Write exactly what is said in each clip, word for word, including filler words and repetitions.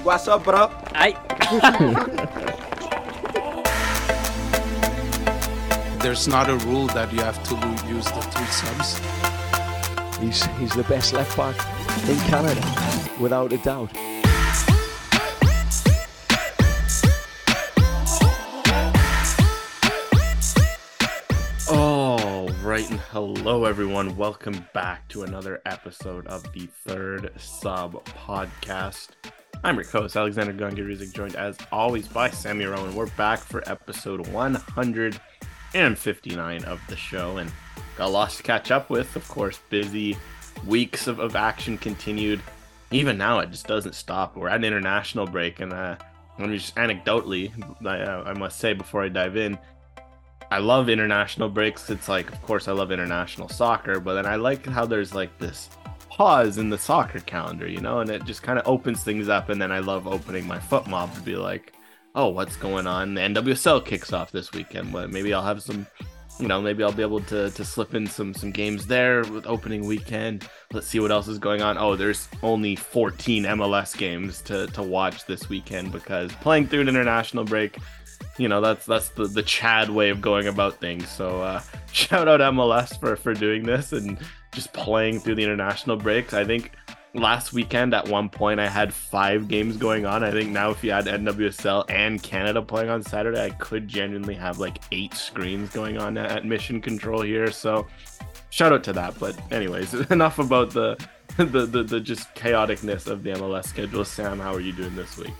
What's up, bro? Aye. There's not a rule that you have to lo- use the three subs. He's he's the best left back in Canada, without a doubt. All right, and hello everyone. Welcome back to another episode of the Third Sub Podcast. I'm your host, Alexander Gungaruzik, joined as always by Sammy Rowan. We're back for episode one hundred fifty-nine of the show, and got lots to catch up with. Of course, busy weeks of, of action continued. Even now, it just doesn't stop. We're at an international break, and uh, let me just anecdotally, I, uh, I must say before I dive in, I love international breaks. It's like, of course, I love international soccer, but then I like how there's like this pause in the soccer calendar, you know, and it just kind of opens things up. And then I love opening my foot mob to be like, oh, what's going on? The N W S L kicks off this weekend. But maybe I'll have some, you know, maybe I'll be able to to slip in some some games there with opening weekend. Let's see what else is going on. Oh, there's only fourteen M L S games to to watch this weekend because playing through an international break, you know, that's that's the, the Chad way of going about things. So uh, shout out M L S for, for doing this and just playing through the international breaks. I think last weekend at one point I had five games going on. I think now if you add N W S L and Canada playing on Saturday, I could genuinely have like eight screens going on at, at Mission Control here. So shout out to that. But anyways, enough about the the, the, the just chaoticness of the M L S schedule. Sam, how are you doing this week?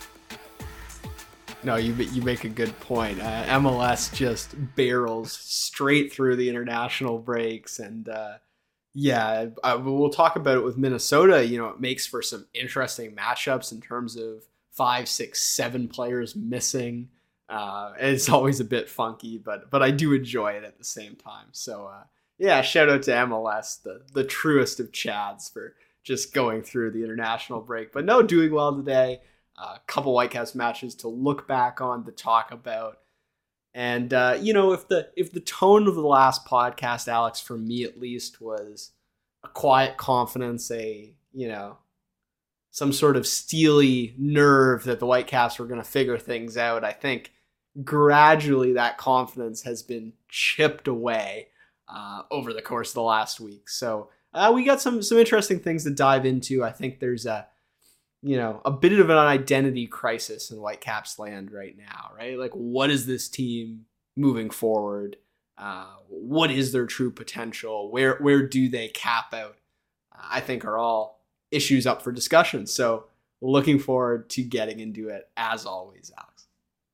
No, you you make a good point. Uh, M L S just barrels straight through the international breaks, and uh, yeah, uh, we'll talk about it with Minnesota. You know, it makes for some interesting matchups in terms of five, six, seven players missing. Uh, it's always a bit funky, but but I do enjoy it at the same time. So uh, yeah, shout out to M L S, the the truest of Chads, for just going through the international break. But no, doing well today. A uh, couple Whitecaps matches to look back on, to talk about. And, uh, you know, if the if the tone of the last podcast, Alex, for me at least, was a quiet confidence, a, you know, some sort of steely nerve that the Whitecaps were going to figure things out, I think gradually that confidence has been chipped away uh, over the course of the last week. So uh, we got some some interesting things to dive into. I think there's a you know, a bit of an identity crisis in Whitecaps land right now, right? Like, what is this team moving forward? Uh, what is their true potential? Where where do they cap out? Uh, I think are all issues up for discussion. So looking forward to getting into it as always, Alex.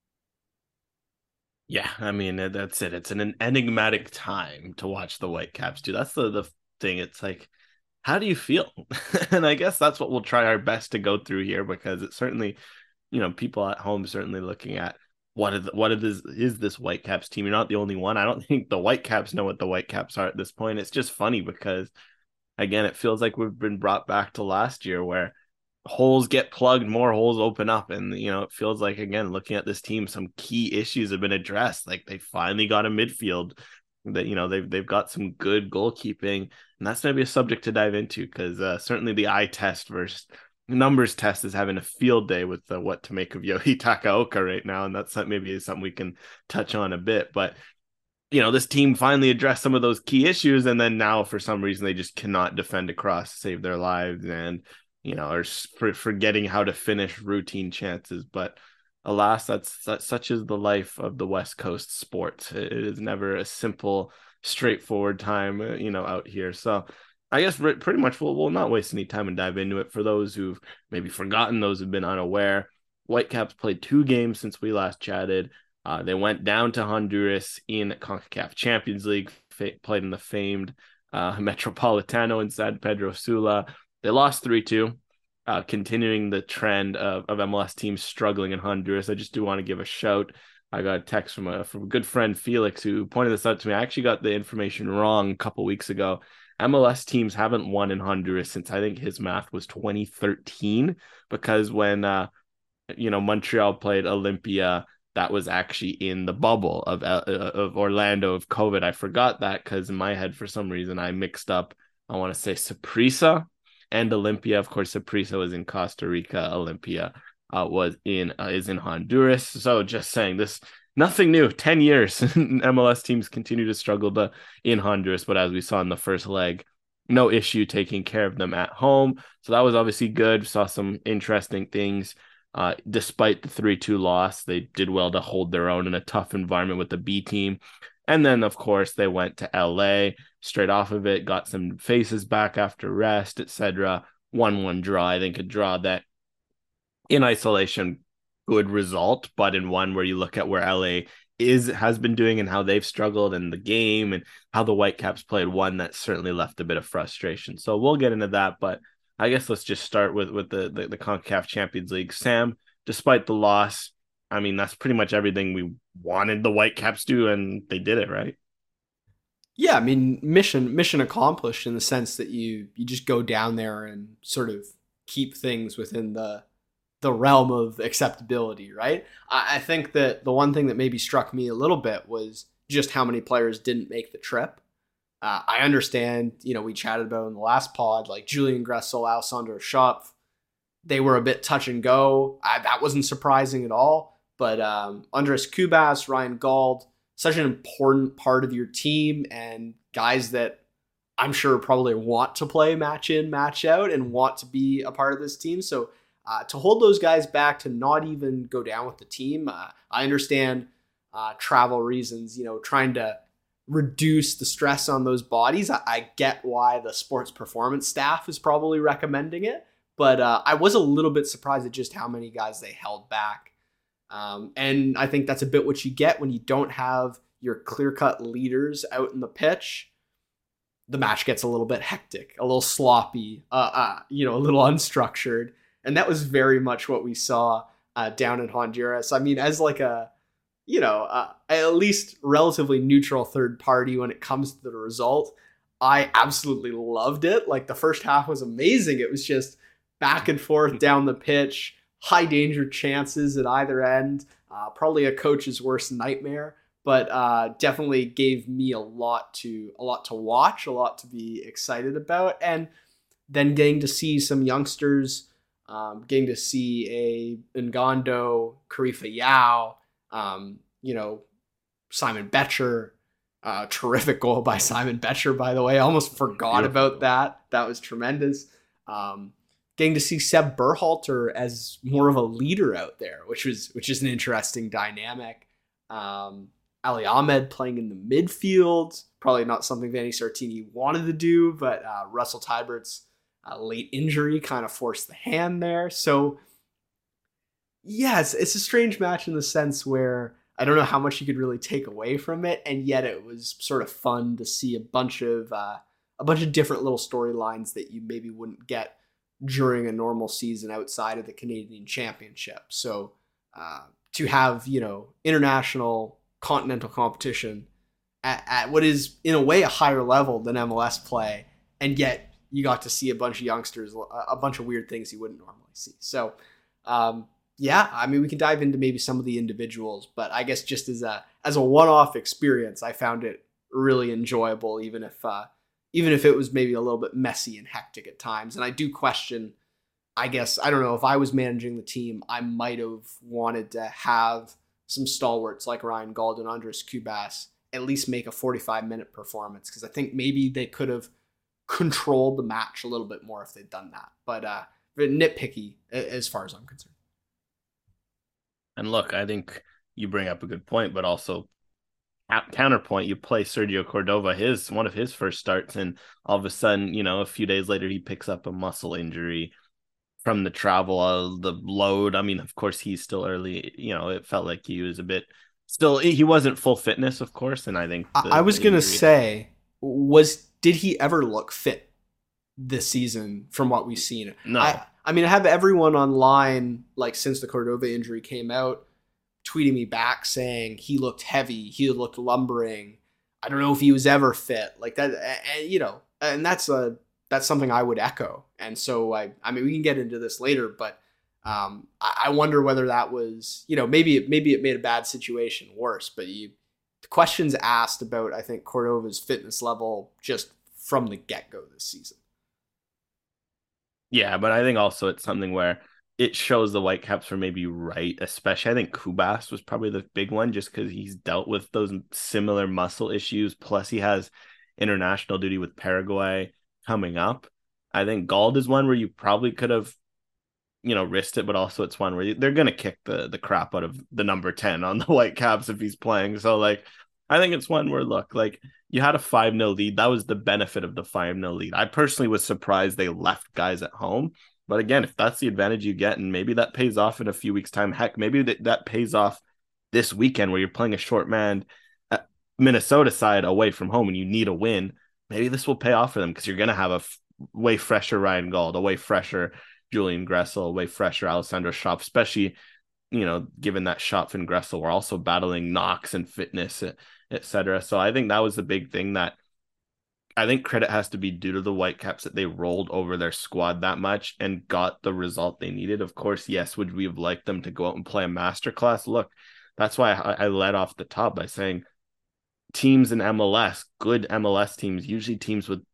Yeah, I mean, that's it. It's an enigmatic time to watch the Whitecaps do. That's the, the thing. It's like, how do you feel? And I guess that's what we'll try our best to go through here, because it's certainly, you know, people at home certainly looking at what is what is is this Whitecaps team. You're not the only one. I don't think the Whitecaps know what the Whitecaps are at this point. It's just funny because, again, it feels like we've been brought back to last year where holes get plugged, more holes open up. And, you know, it feels like, again, looking at this team, some key issues have been addressed. Like they finally got a midfield that, you know, they've they've got some good goalkeeping, and that's going to be a subject to dive into because uh, certainly the eye test versus numbers test is having a field day with uh, what to make of Yohi Takaoka right now, and that's maybe something we can touch on a bit. But, you know, this team finally addressed some of those key issues, and then now for some reason they just cannot defend across to save their lives, and, you know, are for, forgetting how to finish routine chances. But alas, that's, that's such is the life of the West Coast sports. It is never a simple, straightforward time, you know, out here. So I guess pretty much we'll, we'll not waste any time and dive into it. For those who've maybe forgotten, those who've been unaware, Whitecaps played two games since we last chatted. Uh, they went down to Honduras in CONCACAF Champions League, fa- played in the famed uh, Metropolitano in San Pedro Sula. They lost three two. Uh, continuing the trend of, of M L S teams struggling in Honduras. I just do want to give a shout. I got a text from a from a good friend, Felix, who pointed this out to me. I actually got the information wrong a couple weeks ago. M L S teams haven't won in Honduras since, I think his math was twenty thirteen, because when uh, you know, Montreal played Olympia, that was actually in the bubble of uh, of Orlando of COVID. I forgot that because in my head, for some reason, I mixed up, I want to say Saprissa and Olympia. Of course, Saprissa was in Costa Rica, Olympia uh, was in uh, is in Honduras. So just saying this, nothing new. ten years M L S teams continue to struggle to, in Honduras, but as we saw in the first leg, no issue taking care of them at home. So that was obviously good. We saw some interesting things. Uh, despite the three two loss, they did well to hold their own in a tough environment with the B team. And then, of course, they went to L A straight off of it, got some faces back after rest, et cetera. one one draw. I think a draw that in isolation, good result, but in one where you look at where L A is has been doing and how they've struggled in the game and how the Whitecaps played, one that certainly left a bit of frustration. So we'll get into that, but I guess let's just start with, with the, the, the CONCACAF Champions League. Sam, despite the loss, I mean, that's pretty much everything we wanted the Whitecaps to, and they did it, right? Yeah, I mean, mission mission accomplished in the sense that you you just go down there and sort of keep things within the the realm of acceptability, right? I, I think that the one thing that maybe struck me a little bit was just how many players didn't make the trip. Uh, I understand, you know, we chatted about in the last pod, like Julian Gressel, Alessandro Schopf, they were a bit touch and go. I, that wasn't surprising at all. But um, Andres Cubas, Ryan Gauld, such an important part of your team and guys that I'm sure probably want to play match in, match out and want to be a part of this team. So uh, to hold those guys back, to not even go down with the team, uh, I understand uh, travel reasons, you know, trying to reduce the stress on those bodies. I, I get why the sports performance staff is probably recommending it, but uh, I was a little bit surprised at just how many guys they held back. Um, and I think that's a bit what you get when you don't have your clear-cut leaders out in the pitch. The match gets a little bit hectic, a little sloppy, uh, uh, you know, a little unstructured. And that was very much what we saw uh, down in Honduras. I mean, as like a, you know, uh, at least relatively neutral third party when it comes to the result, I absolutely loved it. Like the first half was amazing. It was just back and forth down the pitch, high danger chances at either end, uh, probably a coach's worst nightmare, but uh, definitely gave me a lot to a lot to watch, a lot to be excited about, and then getting to see some youngsters, um, getting to see a Ngondo, Karifa Yao, um, you know, Simon Betcher, uh, terrific goal by Simon Betcher, by the way. I almost forgot Beautiful. about that. That was tremendous. Um, Getting to see Seb Berhalter as more of a leader out there, which was which is an interesting dynamic. Um, Ali Ahmed playing in the midfield, probably not something Vanni Sartini wanted to do, but uh, Russell Tybert's uh, late injury kind of forced the hand there. So, yes, it's a strange match in the sense where I don't know how much you could really take away from it, and yet it was sort of fun to see a bunch of uh, a bunch of different little storylines that you maybe wouldn't get during a normal season outside of the Canadian Championship. So uh, to have, you know, international continental competition at, at what is in a way a higher level than M L S play, and yet you got to see a bunch of youngsters, a bunch of weird things you wouldn't normally see. So um, yeah, I mean, we can dive into maybe some of the individuals, but I guess just as a, as a one-off experience, I found it really enjoyable, even if, uh, even if it was maybe a little bit messy and hectic at times. And I do question, I guess, I don't know, if I was managing the team, I might have wanted to have some stalwarts like Ryan Gauld and Andres Cubas at least make a forty-five minute performance, because I think maybe they could have controlled the match a little bit more if they'd done that. But uh, nitpicky as far as I'm concerned. And look, I think you bring up a good point, but also counterpoint, you play Sergio Cordova, his one of his first starts, and all of a sudden, you know, a few days later he picks up a muscle injury from the travel, uh, the load. I mean, of course, he's still early. You know, it felt like he was a bit still. He wasn't full fitness, of course, and I think the, I was gonna say, was did he ever look fit this season from what we've seen? No, I, I mean, I have everyone online, like since the Cordova injury came out, tweeting me back saying he looked heavy, he looked lumbering. I don't know if he was ever fit like that, and, you know, and that's a that's something I would echo. And so I, I mean, we can get into this later, but um, I, I wonder whether that was, you know, maybe it, maybe it made a bad situation worse. But you, the questions asked about, I think, Cordova's fitness level just from the get go this season. Yeah, but I think also it's something where it shows the Whitecaps were maybe right, especially I think Kubas was probably the big one just because he's dealt with those similar muscle issues. Plus, he has international duty with Paraguay coming up. I think Gauld is one where you probably could have, you know, risked it, but also it's one where they're going to kick the, the crap out of the number ten on the Whitecaps if he's playing. So, like, I think it's one where, look, like, you had a five nil lead. That was the benefit of the five nil lead. I personally was surprised they left guys at home. But again, if that's the advantage you get, and maybe that pays off in a few weeks' time, heck, maybe that, that pays off this weekend where you're playing a short man Minnesota side away from home and you need a win, maybe this will pay off for them because you're going to have a f- way fresher Ryan Gauld, a way fresher Julian Gressel, a way fresher Alessandro Schopf, especially, you know, given that Schopf and Gressel were also battling knocks and fitness, et cetera. So I think that was the big thing that I think credit has to be due to the Whitecaps that they rolled over their squad that much and got the result they needed. Of course, yes, would we have liked them to go out and play a masterclass? Look, that's why I, I led off the top by saying teams in M L S, good M L S teams, usually teams with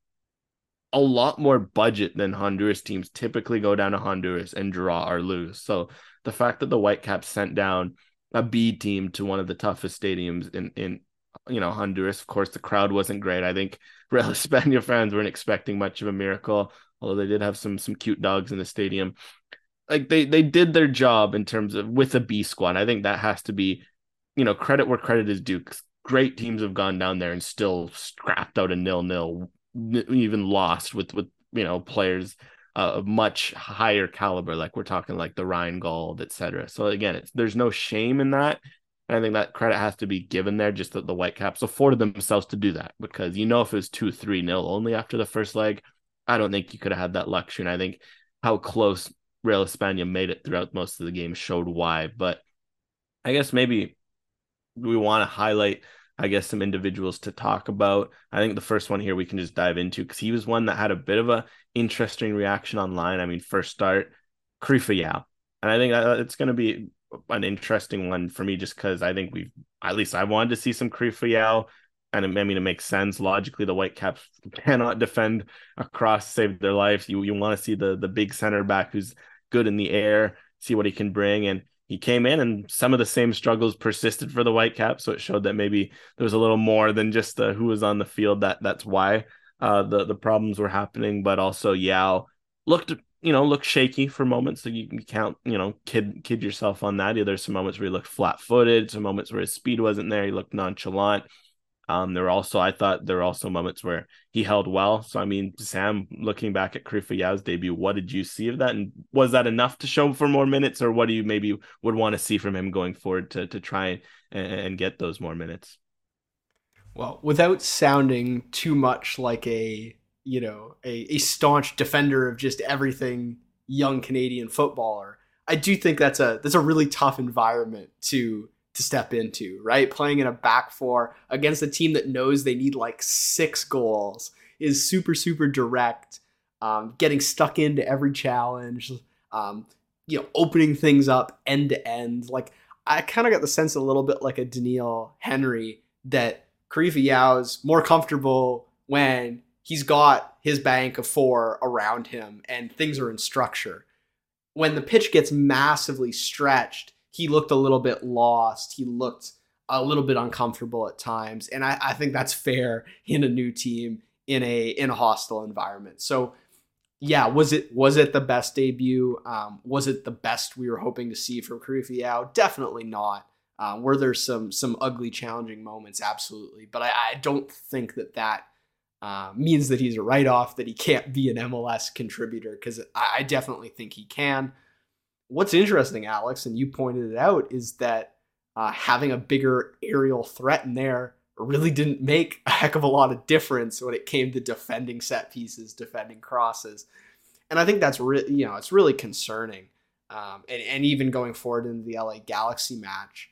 a lot more budget than Honduras teams, typically go down to Honduras and draw or lose. So the fact that the Whitecaps sent down a B team to one of the toughest stadiums in, in you know, Honduras, of course, the crowd wasn't great. I think Real España fans weren't expecting much of a miracle, although they did have some some cute dogs in the stadium. Like they they did their job in terms of with a B squad. I think that has to be, you know, credit where credit is due. Great teams have gone down there and still scrapped out a nil-nil, even lost with, with you know, players uh, of much higher caliber, like we're talking like the Ryan Gauld, et cetera. So again, it's, there's no shame in that. And I think that credit has to be given there, just that the Whitecaps afforded themselves to do that, because, you know, if it was two three nil only after the first leg, I don't think you could have had that luxury. And I think how close Real España made it throughout most of the game showed why. But I guess maybe we want to highlight, I guess, some individuals to talk about. I think the first one here we can just dive into, because he was one that had a bit of a interesting reaction online. I mean, first start, Krifa Yao. And I think that it's going to be an interesting one for me, just because I think we've, at least I wanted to see some Krifa Yao. And I mean, it makes sense. Logically, the Whitecaps cannot defend across, save their lives. You you want to see the the big center back who's good in the air, see what he can bring. And he came in and some of the same struggles persisted for the Whitecaps. So it showed that maybe there was a little more than just the, who was on the field. That that's why uh, the, the problems were happening. But also Yao looked, you know, looked shaky for moments. So you, you can't, you know, kid, kid yourself on that. There's some moments where he looked flat footed, some moments where his speed wasn't there. He looked nonchalant. Um, there were also, I thought there were also moments where he held well. So, I mean, Sam, looking back at Krifa Yao's debut, what did you see of that? And was that enough to show him for more minutes, or what do you maybe would want to see from him going forward to, to try and, and get those more minutes? Well, without sounding too much like a, you know, a, a staunch defender of just everything young Canadian footballer, I do think that's a, that's a really tough environment to to step into, right? Playing in a back four against a team that knows they need like six goals is super, super direct, um, getting stuck into every challenge, um, you know, opening things up end to end. Like, I kind of got the sense a little bit like a Daniil Henry that Krifa Yao is more comfortable when he's got his bank of four around him and things are in structure. When the pitch gets massively stretched, he looked a little bit lost. He looked a little bit uncomfortable at times. And I, I think that's fair in a new team in a in a hostile environment. So yeah, was it was it the best debut? Um, was it the best we were hoping to see from Krifa Yao? Definitely not. Um, were there some some ugly, challenging moments? Absolutely. But I, I don't think that that uh, means that he's a write-off, that he can't be an M L S contributor, because I, I definitely think he can. What's interesting, Alex, and you pointed it out, is that uh, having a bigger aerial threat in there really didn't make a heck of a lot of difference when it came to defending set pieces, defending crosses. And I think that's really, you know, it's really concerning. Um, and, and even going forward into the L A Galaxy match,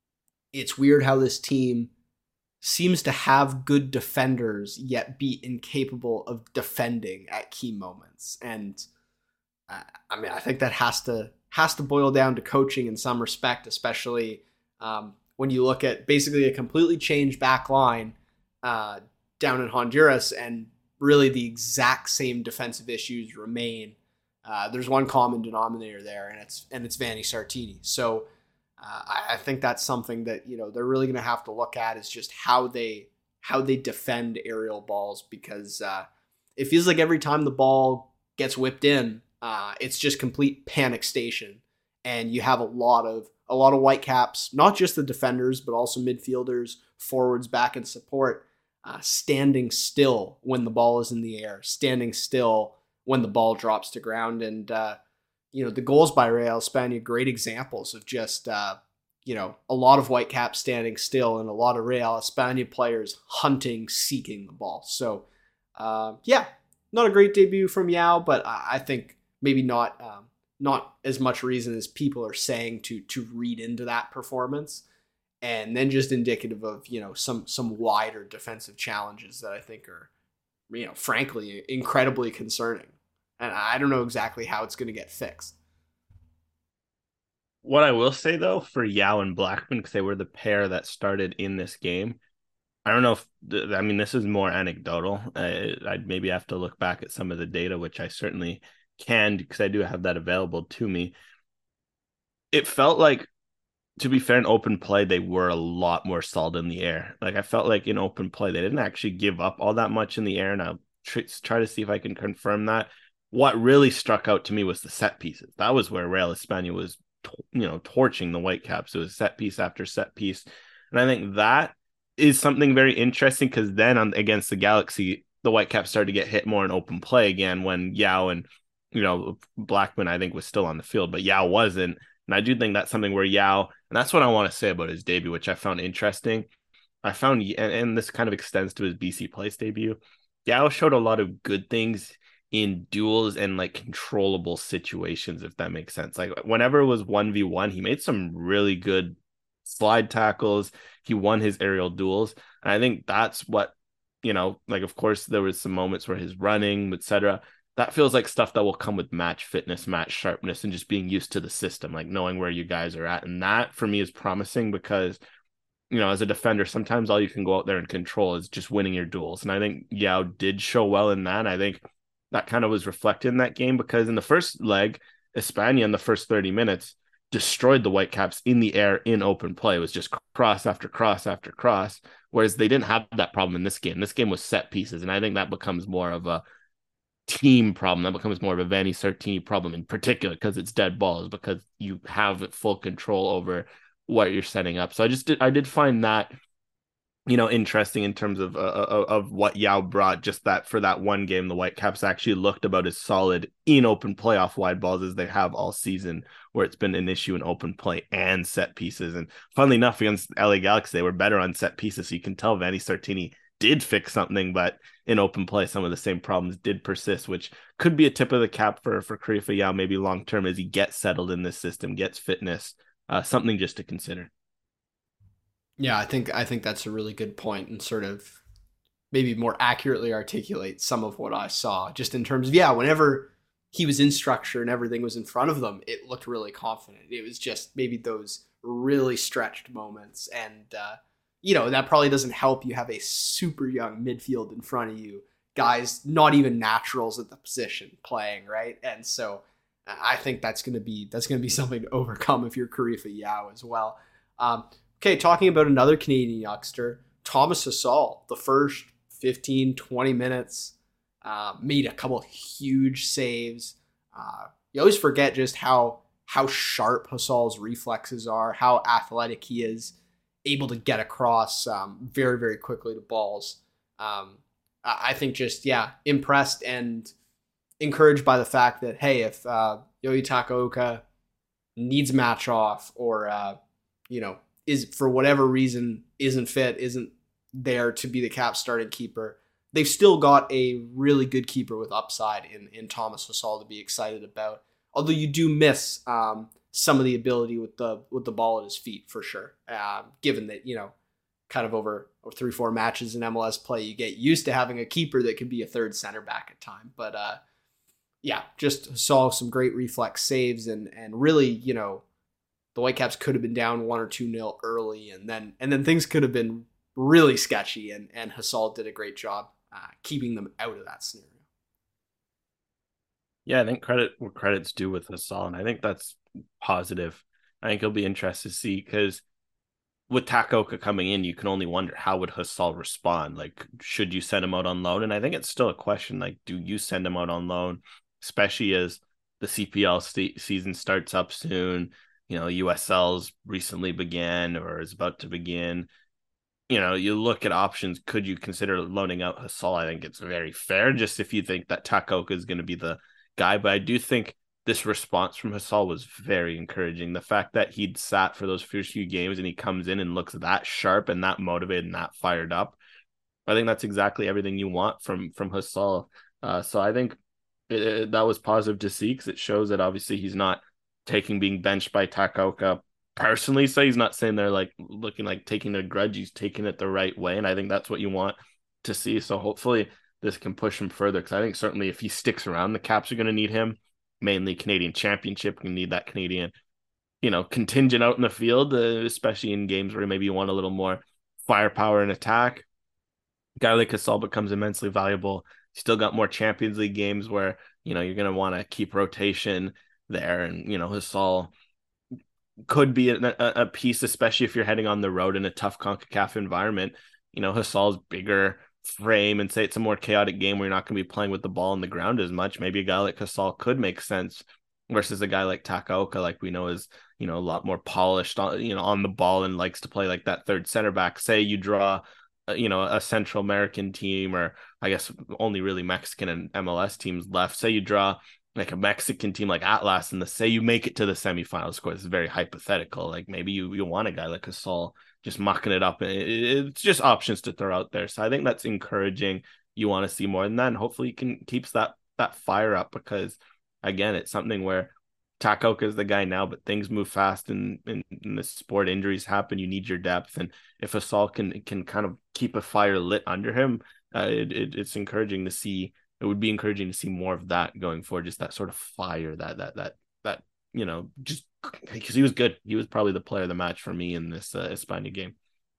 it's weird how this team seems to have good defenders, yet be incapable of defending at key moments. And uh, I mean, I think that has to, has to boil down to coaching in some respect, especially um, when you look at basically a completely changed back line uh, down in Honduras, and really the exact same defensive issues remain Uh, there's one common denominator there, and it's and it's Vanni Sartini. So uh, I, I think that's something that, you know, they're really going to have to look at, is just how they how they defend aerial balls, because uh, it feels like every time the ball gets whipped in, uh, it's just complete panic station, and you have a lot of a lot of Whitecaps, not just the defenders, but also midfielders, forwards, back, and support, uh, standing still when the ball is in the air, standing still when the ball drops to ground. And, uh, you know, the goals by Real España, great examples of just, uh, you know, a lot of Whitecaps standing still and a lot of Real España players hunting, seeking the ball. So, uh, yeah, not a great debut from Yao, but I think maybe not um, not as much reason as people are saying to to read into that performance. And then just indicative of, you know, some some wider defensive challenges that I think are, you know, frankly, incredibly concerning. And I don't know exactly how it's going to get fixed. What I will say, though, for Yao and Blackman, because they were the pair that started in this game, I don't know if, I mean, this is more anecdotal. I, I'd maybe have to look back at some of the data, which I certainly can, because I do have that available to me. It felt like, to be fair, in open play, they were a lot more solid in the air. Like, I felt like in open play, they didn't actually give up all that much in the air, and I'll tr- try to see if I can confirm that. What really struck out to me was the set pieces. That was where Real España was, you know, torching the Whitecaps. It was set piece after set piece. And I think that is something very interesting, because then on against the Galaxy, the Whitecaps started to get hit more in open play again when Yao and, you know, Blackman, I think, was still on the field, but Yao wasn't. And I do think that's something where Yao, and that's what I want to say about his debut, which I found interesting. I found, and, and this kind of extends to his B C Place debut, Yao showed a lot of good things in duels and like controllable situations, if that makes sense. Like whenever it was one v one, he made some really good slide tackles. He won his aerial duels. And I think that's what, you know, like, of course, there was some moments where his running, et cetera, that feels like stuff that will come with match fitness, match sharpness, and just being used to the system, like knowing where you guys are at. And that for me is promising, because, you know, as a defender, sometimes all you can go out there and control is just winning your duels. And I think Yao did show well in that. I think that kind of was reflected in that game, because in the first leg, España in the first thirty minutes destroyed the Whitecaps in the air in open play. It was just cross after cross after cross, whereas they didn't have that problem in this game. This game was set pieces, and I think that becomes more of a team problem. That becomes more of a Vanni Sartini problem in particular, because it's dead balls, because you have full control over what you're setting up. So I just did, I did find that, you know, interesting in terms of uh, of what Yao brought. Just that for that one game, the Whitecaps actually looked about as solid in open playoff wide balls as they have all season, where it's been an issue in open play and set pieces. And funnily enough, against L A Galaxy, they were better on set pieces. So you can tell Vanni Sartini did fix something, but in open play, some of the same problems did persist, which could be a tip of the cap for, for Krifa Yao, maybe long-term, as he gets settled in this system, gets fitness, uh, something just to consider. Yeah, I think I think that's a really good point, and sort of maybe more accurately articulate some of what I saw, just in terms of, yeah, whenever he was in structure and everything was in front of them, it looked really confident. It was just maybe those really stretched moments. And, uh, you know, that probably doesn't help. You have a super young midfield in front of you, guys, not even naturals at the position playing, right? And so I think that's going to be, that's going to be something to overcome if you're Krifa Yao as well. Um, Okay, talking about another Canadian youngster, Thomas Hasal, the first fifteen, twenty minutes, uh, made a couple huge saves. Uh, you always forget just how how sharp Hasal's reflexes are, how athletic he is, able to get across um, very, very quickly to balls. Um, I think just, yeah, impressed and encouraged by the fact that, hey, if uh, Yoi Takaoka needs match off, or, uh, you know, is for whatever reason isn't fit, isn't there to be the Caps starting keeper, they've still got a really good keeper with upside in, in Thomas Hasal to be excited about. Although you do miss um, some of the ability with the with the ball at his feet, for sure. Um, given that, you know, kind of over, over three, four matches in M L S play, you get used to having a keeper that can be a third center back at time. But uh, yeah, just saw some great reflex saves, and and really, you know, the Whitecaps could have been down one or two nil early, and then and then things could have been really sketchy, and, and Hasal did a great job uh, keeping them out of that scenario. Yeah, I think credit where credit's due with Hasal, and I think that's positive. I think it'll be interesting to see because with Takaoka coming in, you can only wonder how would Hasal respond. Like, should you send him out on loan? And I think it's still a question. Like, do you send him out on loan, especially as the C P L st- season starts up soon? You know, U S L's recently began or is about to begin. You know, you look at options. Could you consider loaning out Hasal? I think it's very fair, just if you think that Takaoka is going to be the guy. But I do think this response from Hasal was very encouraging. The fact that he'd sat for those first few games and he comes in and looks that sharp and that motivated and that fired up, I think that's exactly everything you want from from Hasal. Uh, so I think it, it, that was positive to see because it shows that obviously he's not taking being benched by Takaoka personally. So he's not sitting there like looking like taking a grudge. He's taking it the right way, and I think that's what you want to see. So hopefully this can push him further because I think certainly if he sticks around, the Caps are going to need him. Mainly Canadian Championship. We need that Canadian, you know, contingent out in the field, uh, especially in games where maybe you want a little more firepower and attack. A guy like Hasal becomes immensely valuable. You still got more Champions League games where, you know, you're going to want to keep rotation there. And, you know, Hasal could be a, a, a piece, especially if you're heading on the road in a tough CONCACAF environment. You know, Hasal's bigger frame and say it's a more chaotic game where you're not going to be playing with the ball on the ground as much. Maybe a guy like Hasal could make sense versus a guy like Takaoka, like we know is, you know, a lot more polished on, you know, on the ball and likes to play like that third center back. Say you draw, uh, you know, a Central American team, or I guess only really Mexican and M L S teams left. Say you draw like a Mexican team like Atlas and the say you make it to the semifinals. Of course, it's very hypothetical. Like maybe you, you want a guy like Hasal just mucking it up. And it, it's just options to throw out there. So I think that's encouraging. You want to see more than that. And hopefully he can keeps that, that fire up because again, it's something where Takaoka is the guy now, but things move fast and in, in, in the sport, injuries happen. You need your depth. And if Hasal can, can kind of keep a fire lit under him, uh, it, it, it's encouraging to see. It would be encouraging to see more of that going forward. Just that sort of fire that, that, that, that, you know, just because he was good. He was probably the player of the match for me in this uh, Espana game.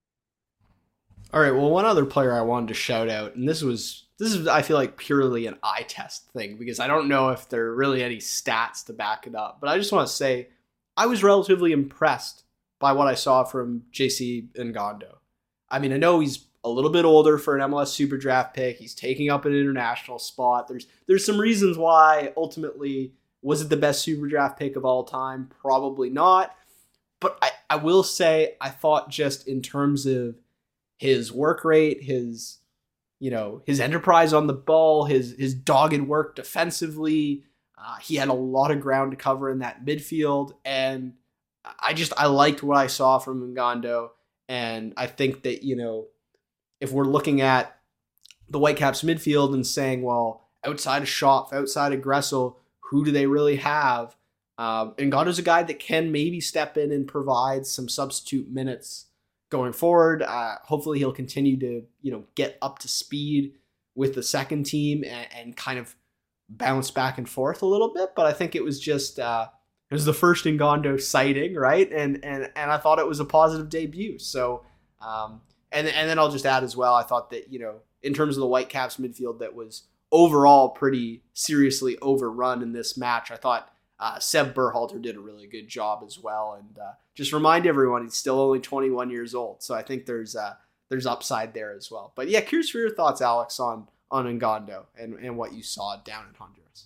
All right. Well, one other player I wanted to shout out, and this was this is I feel like purely an eye test thing because I don't know if there are really any stats to back it up. But I just want to say I was relatively impressed by what I saw from J C Ngannou. I mean, I know he's a little bit older for an M L S Super Draft pick. He's taking up an international spot. There's there's some reasons why ultimately. Was it the best Super Draft pick of all time? Probably not. But I, I will say I thought just in terms of his work rate, his, you know, his enterprise on the ball, his his dogged work defensively, uh, he had a lot of ground to cover in that midfield. And I just, I liked what I saw from Ngannou. And I think that, you know, if we're looking at the Whitecaps midfield and saying, well, outside of Schopf, outside of Gressel, who do they really have? Um, Ngannou's a guy that can maybe step in and provide some substitute minutes going forward. Uh, hopefully he'll continue to, you know, get up to speed with the second team and, and kind of bounce back and forth a little bit. But I think it was just, uh, it was the first Ngannou sighting, right? And, and, and I thought it was a positive debut. So, um, and, and then I'll just add as well, I thought that, you know, in terms of the Whitecaps midfield that was overall pretty seriously overrun in this match. I thought uh, Seb Berhalter did a really good job as well. And uh, just remind everyone, he's still only twenty-one years old. So I think there's uh, there's upside there as well. But yeah, curious for your thoughts, Alex, on, on Ngannou and, and what you saw down in Honduras.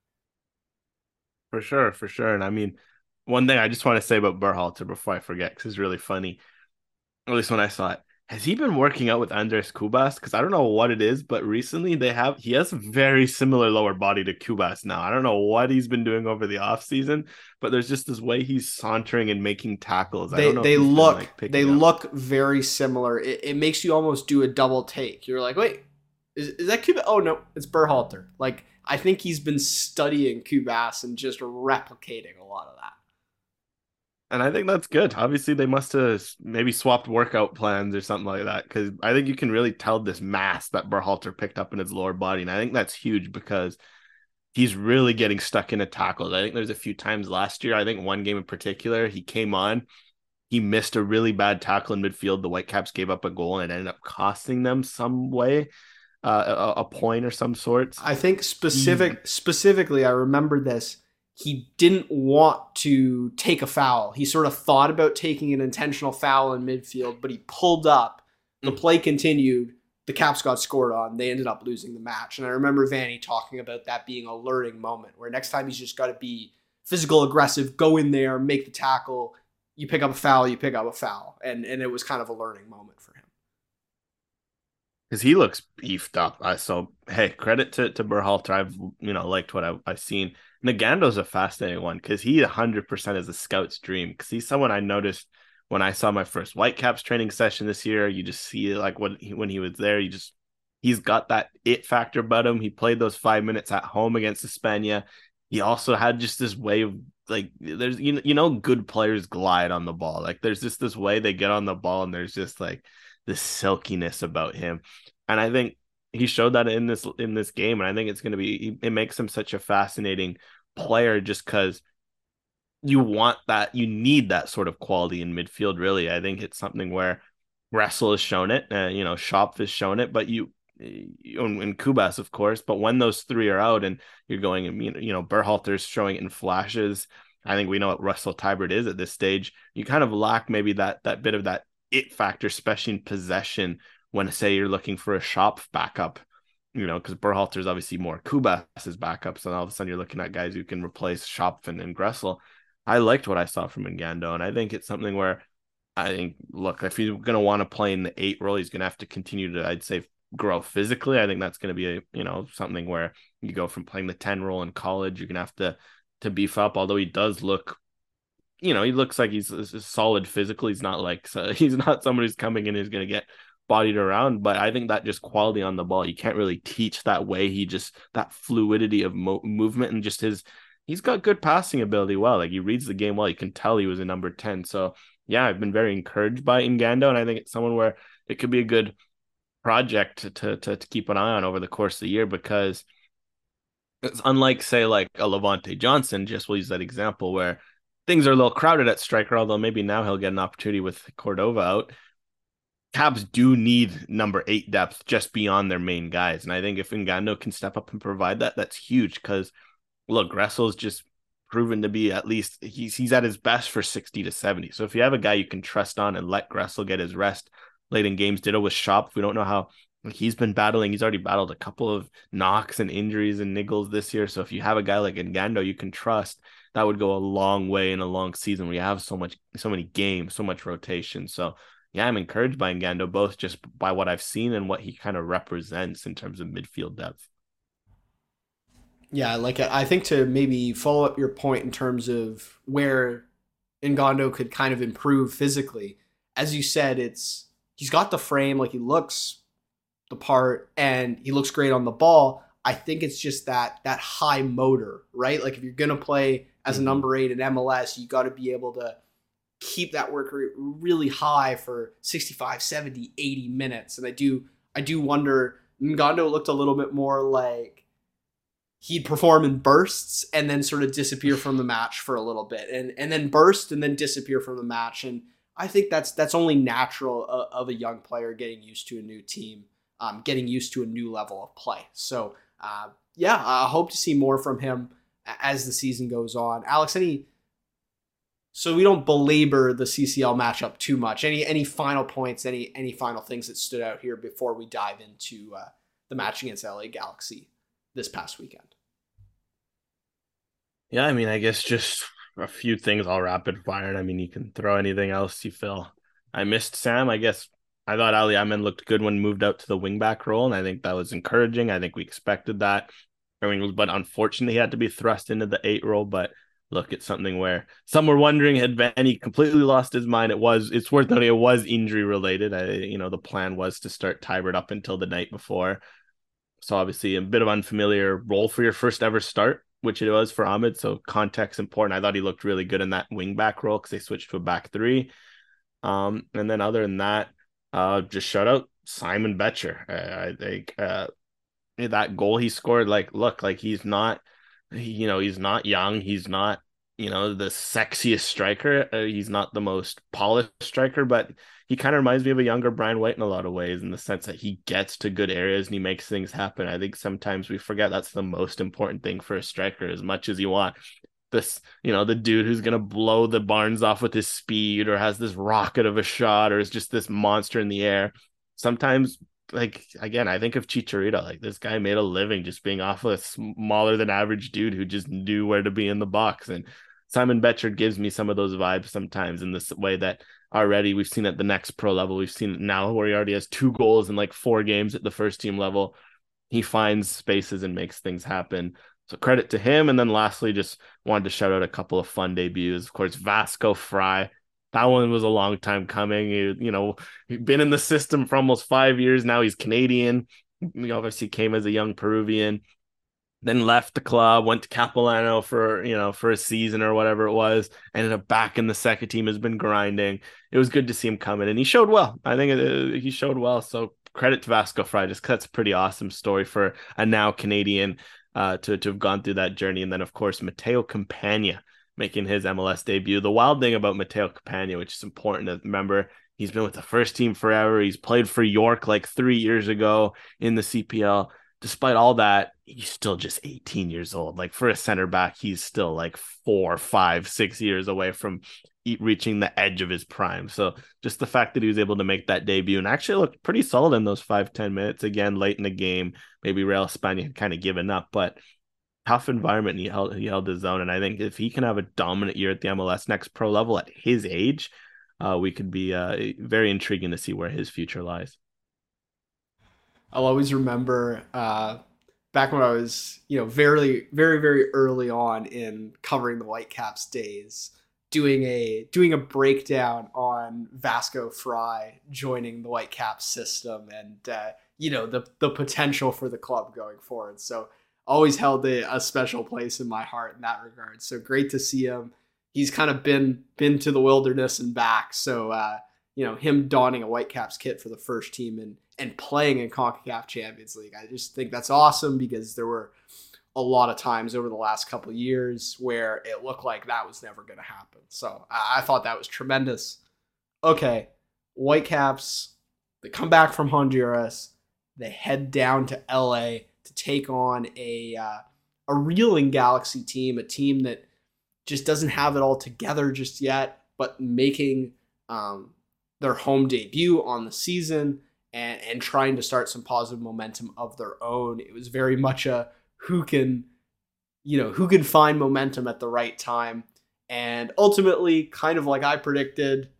For sure, for sure. And I mean, one thing I just want to say about Berhalter before I forget, because it's really funny, at least when I saw it. Has he been working out with Andres Cubas? Because I don't know what it is, but recently they have he has a very similar lower body to Cubas now. I don't know what he's been doing over the offseason, but there's just this way he's sauntering and making tackles. They I don't know they look been, like, they up. look very similar. It, it makes you almost do a double take. You're like, wait, is, is that Cubas? Oh no, it's Berhalter. Like I think he's been studying Cubas and just replicating a lot of that. And I think that's good. Obviously, they must have maybe swapped workout plans or something like that, because I think you can really tell this mass that Berhalter picked up in his lower body. And I think that's huge because he's really getting stuck into tackles. I think there's a few times last year, I think one game in particular, he came on, he missed a really bad tackle in midfield. The Whitecaps gave up a goal and it ended up costing them some way. uh, a, a point or some sorts. I think He, specific specifically, I remember this. He didn't want to take a foul. He sort of thought about taking an intentional foul in midfield, but he pulled up. The play continued. The Caps got scored on. They ended up losing the match. And I remember Vanny talking about that being a learning moment where next time he's just got to be physical, aggressive, go in there, make the tackle. You pick up a foul, you pick up a foul. And and it was kind of a learning moment for him. because he looks beefed up. Uh, so hey, credit to to Berhalter. I've you know liked what I've, I've seen. Nagando's a fascinating one because he one hundred percent is a scout's dream. Because he's someone I noticed when I saw my first Whitecaps training session this year. You just see like when he, when he was there, you just he's got that it factor about him. He played those five minutes at home against Hispania. He also had just this way of like there's you know, you know good players glide on the ball. Like there's just this way they get on the ball and there's just like this silkiness about him. And I think he showed that in this in this game. And I think it's going to be it makes him such a fascinating player just because you want that, you need that sort of quality in midfield, really. I think it's something where Gressel has shown it, uh, you know, Schopf has shown it, but you, you and Kubas, of course, but when those three are out and you're going, you know, Berhalter's showing it in flashes. I think we know what Russell Tybert is at this stage. You kind of lack maybe that that bit of that it factor, especially in possession when, say, you're looking for a Schopf backup, you know, because Berhalter's obviously more Kubas's backup. So all of a sudden you're looking at guys who can replace Schopf and, and Gressel. I liked what I saw from Ngando, and I think it's something where I think, look, if he's going to want to play in the eight role, he's going to have to continue to, I'd say, grow physically. I think that's going to be a, you know, something where you go from playing the ten role in college, you're going to have to to beef up. Although he does look, you know, he looks like he's, he's solid physically. He's not like so he's not somebody who's coming in who's going to get bodied around. But I think that just quality on the ball, you can't really teach that way. He just that fluidity of mo- movement and just his. He's got good passing ability. Well, like he reads the game well. You can tell he was a number ten. So yeah, I've been very encouraged by Ngando, and I think it's someone where it could be a good project to to to, to keep an eye on over the course of the year, because it's unlike, say, like a Levante Johnson. Just we'll use that example where things are a little crowded at striker. Although maybe now he'll get an opportunity with Cordova out. Cabs do need number eight depth just beyond their main guys, and I think if Ngando can step up and provide that, that's huge because. Look, Gressel's just proven to be at least he's he's at his best for sixty to seventy. So if you have a guy you can trust on and let Gressel get his rest late in games, ditto with Schopf. We don't know how like he's been battling. He's already battled a couple of knocks and injuries and niggles this year. So if you have a guy like Ngando you can trust, that would go a long way in a long season where you have so much, so many games, so much rotation. So yeah, I'm encouraged by Ngando, both just by what I've seen and what he kind of represents in terms of midfield depth. Yeah, like I think to maybe follow up your point in terms of where Ngando could kind of improve physically. As you said, it's he's got the frame, like he looks the part and he looks great on the ball. I think it's just that that high motor, right? Like if you're gonna play as a number eight in M L S, you got to be able to keep that work rate really high for sixty-five, seventy, eighty minutes. And I do I do wonder, Ngando looked a little bit more like he'd perform in bursts and then sort of disappear from the match for a little bit and, and then burst and then disappear from the match. And I think that's that's only natural of, of a young player getting used to a new team, um, getting used to a new level of play. So, uh, yeah, I hope to see more from him as the season goes on. Alex, any so we don't belabor the C C L matchup too much. Any any final points, any any final things that stood out here before we dive into uh, the match against L A Galaxy this past weekend? Yeah, I mean, I guess just a few things all rapid fire. I mean, you can throw anything else you feel. I missed Sam. I guess I thought Ali Ahmed looked good when moved out to the wingback role, and I think that was encouraging. I think we expected that. I mean, but unfortunately, he had to be thrust into the eight role. But look, it's something where some were wondering, had Vanny completely lost his mind? It was. It's worth noting it was injury related. I, you know, the plan was to start Tybert up until the night before. So obviously a bit of unfamiliar role for your first ever start, which it was for Ahmed. So context important. I thought he looked really good in that wing back role because they switched to a back three. Um, and then other than that, uh, just shout out Simon Betcher. I, I think uh, that goal he scored, like, look, like he's not, you know, he's not young. He's not, you know, the sexiest striker. Uh, he's not the most polished striker, but he kind of reminds me of a younger Brian White in a lot of ways, in the sense that he gets to good areas and he makes things happen. I think sometimes we forget that's the most important thing for a striker. As much as you want this, you know, the dude who's going to blow the barns off with his speed, or has this rocket of a shot, or is just this monster in the air. Sometimes, like, again, I think of Chicharito. Like, this guy made a living just being off a smaller than average dude who just knew where to be in the box. And Simon Betcher gives me some of those vibes sometimes, in this way that already we've seen at the next pro level. We've seen it now where he already has two goals in like four games at the first team level. He finds spaces and makes things happen. So credit to him. And then lastly, just wanted to shout out a couple of fun debuts. Of course, Vasco Fry. That one was a long time coming. He, you know, he'd been in the system for almost five years now. He's Canadian. He obviously came as a young Peruvian, then left the club, went to Capilano for, you know, for a season or whatever it was, ended up back in the second team, has been grinding. It was good to see him come in, and he showed well. I think it, he showed well. So credit to Vasco Fry. Just that's a pretty awesome story for a now Canadian uh, to, to have gone through that journey. And then, of course, Mateo Campagna making his M L S debut. The wild thing about Mateo Campagna, which is important to remember, he's been with the first team forever. He's played for York like three years ago in the C P L. Despite all that, he's still just eighteen years old. Like, for a center back, he's still like four, five, six years away from reaching the edge of his prime. So just the fact that he was able to make that debut and actually looked pretty solid in those five, ten minutes, again, late in the game, maybe Real España had kind of given up, but tough environment. And he held, he held his own. And I think if he can have a dominant year at the M L S next pro level at his age, uh, we could be uh, very intriguing to see where his future lies. I'll always remember uh, back when I was, you know, very, very, very early on in covering the Whitecaps days, doing a doing a breakdown on Vasco Fry joining the Whitecaps system, and uh, you know, the the potential for the club going forward. So always held a, a special place in my heart in that regard. So great to see him. He's kind of been been to the wilderness and back. So uh, you know, him donning a Whitecaps kit for the first team and and playing in CONCACAF Champions League, I just think that's awesome, because there were a lot of times over the last couple of years where it looked like that was never going to happen. So I, I thought that was tremendous. Okay, Whitecaps, they come back from Honduras, they head down to L A to take on a uh, a reeling Galaxy team, a team that just doesn't have it all together just yet, but making um, their home debut on the season, and, and trying to start some positive momentum of their own. It was very much a who can, you know, who can find momentum at the right time. And ultimately, kind of like I predicted,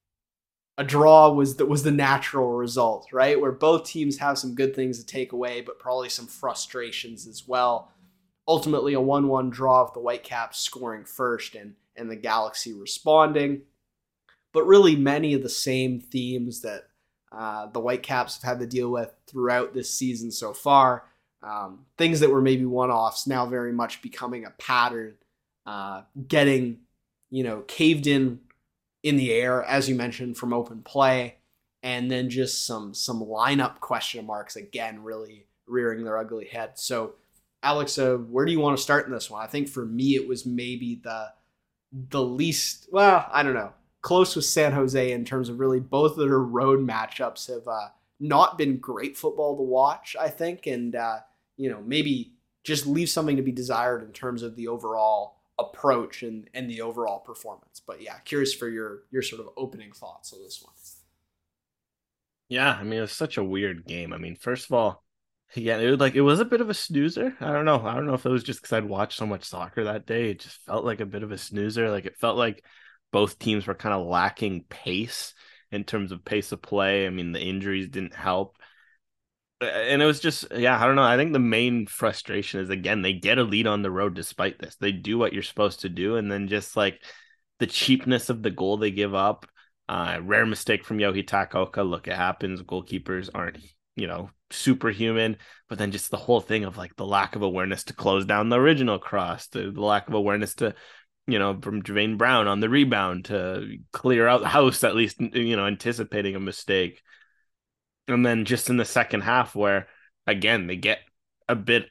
a draw was the, was the natural result, right? Where both teams have some good things to take away, but probably some frustrations as well. Ultimately, a one one draw of the Whitecaps scoring first and, and the Galaxy responding. But really many of the same themes that uh, the Whitecaps have had to deal with throughout this season so far. Um, things that were maybe one-offs now very much becoming a pattern, uh, getting, you know, caved in in the air, as you mentioned, from open play, and then just some some lineup question marks again really rearing their ugly head. So, Alex, uh, where do you want to start in this one? I think for me it was maybe the the least, well, I don't know, close with San Jose in terms of really both of their road matchups have uh, not been great football to watch, I think, and uh, you know, maybe just leave something to be desired in terms of the overall approach and, and the overall performance. But yeah, curious for your your sort of opening thoughts on this one. Yeah, I mean, it was such a weird game. I mean, first of all, yeah, it was like it was a bit of a snoozer. I don't know. I don't know if it was just because I'd watched so much soccer that day. It just felt like a bit of a snoozer. Like, it felt like both teams were kind of lacking pace in terms of pace of play. I mean, the injuries didn't help. And it was just, yeah, I don't know. I think the main frustration is, again, they get a lead on the road despite this. They do what you're supposed to do. And then just like the cheapness of the goal they give up, uh, rare mistake from Yohi Takaoka. Look, it happens. Goalkeepers aren't, you know, superhuman. But then just the whole thing of like the lack of awareness to close down the original cross, the, the lack of awareness to, you know, from Jermaine Brown on the rebound to clear out the house, at least, you know, anticipating a mistake. And then just in the second half where, again, they get a bit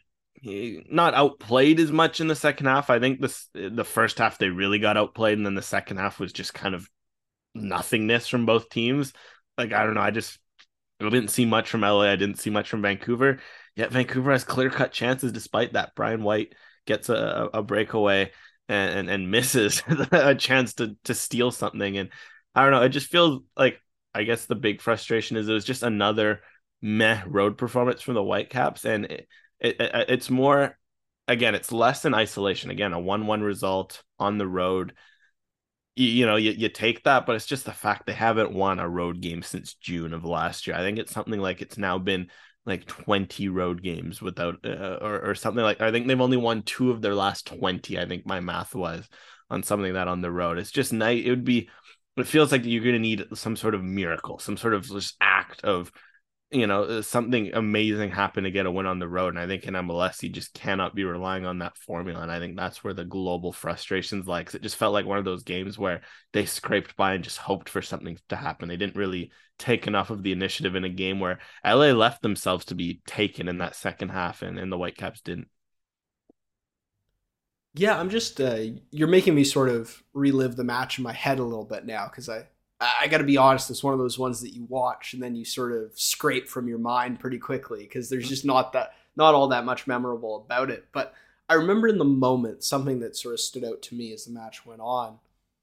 not outplayed as much in the second half. I think this the first half they really got outplayed, and then the second half was just kind of nothingness from both teams. Like, I don't know, I just I didn't see much from L A. I didn't see much from Vancouver. Yet Vancouver has clear-cut chances despite that. Brian White gets a, a breakaway and, and, and misses a chance to to steal something. And I don't know, it just feels like, I guess the big frustration is it was just another meh road performance from the Whitecaps. And it, it, it it's more, again, it's less in isolation. Again, a one one result on the road. You, you know, you, you take that, but it's just the fact they haven't won a road game since June of last year. I think it's something like it's now been like twenty road games without, uh, or, or something like, I think they've only won two of their last twenty, I think my math was, on something like that on the road. It's just nice. It would be, it feels like you're going to need some sort of miracle, some sort of just act of, you know, something amazing happen to get a win on the road. And I think in M L S, you just cannot be relying on that formula. And I think that's where the global frustrations lie. 'Cause it just felt like one of those games where they scraped by and just hoped for something to happen. They didn't really take enough of the initiative in a game where L A left themselves to be taken in that second half, and, and the Whitecaps didn't. Yeah, I'm just, uh, you're making me sort of relive the match in my head a little bit now, because I, I got to be honest, it's one of those ones that you watch and then you sort of scrape from your mind pretty quickly because there's just not that, not all that much memorable about it. But I remember in the moment, something that sort of stood out to me as the match went on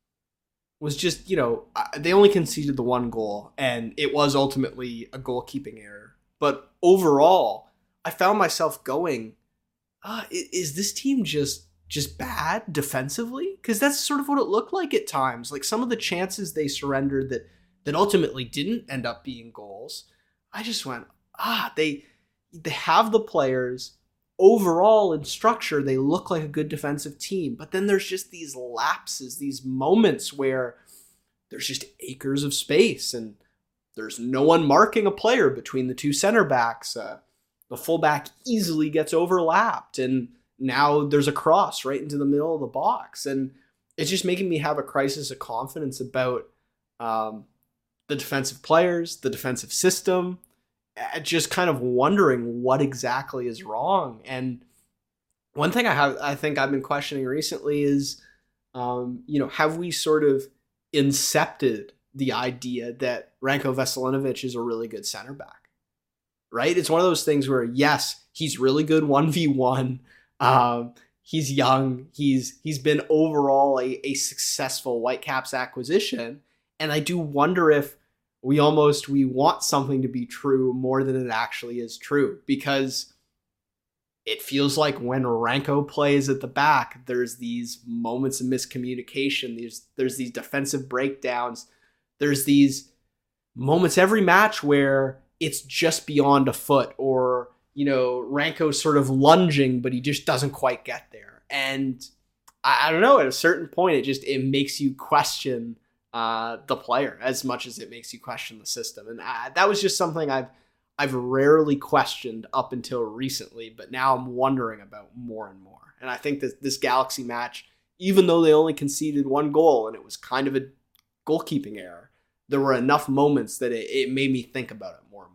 was just, you know, they only conceded the one goal and it was ultimately a goalkeeping error. But overall, I found myself going, ah, is this team just just bad defensively? Because that's sort of what it looked like at times. Like some of the chances they surrendered that that ultimately didn't end up being goals, I just went, ah, they they have the players. Overall in structure, they look like a good defensive team. But then there's just these lapses, these moments where there's just acres of space and there's no one marking a player between the two center backs. Uh, the fullback easily gets overlapped and now there's a cross right into the middle of the box. And it's just making me have a crisis of confidence about um, the defensive players, the defensive system, just kind of wondering what exactly is wrong. And one thing I have, I think I've been questioning recently is, um, you know, have we sort of incepted the idea that Ranko Veselinovic is a really good center back, right? It's one of those things where, yes, he's really good one v one. Um, he's young. He's he's been overall a, a successful Whitecaps acquisition. And I do wonder if we almost, we want something to be true more than it actually is true. Because it feels like when Ranko plays at the back, there's these moments of miscommunication. There's, there's these defensive breakdowns. There's these moments every match where it's just beyond a foot, or you know, Ranko's sort of lunging, but he just doesn't quite get there. And I, I don't know, at a certain point, it just, it makes you question uh, the player as much as it makes you question the system. And I, that was just something I've, I've rarely questioned up until recently, but now I'm wondering about more and more. And I think that this Galaxy match, even though they only conceded one goal and it was kind of a goalkeeping error, there were enough moments that it, it made me think about it more and more.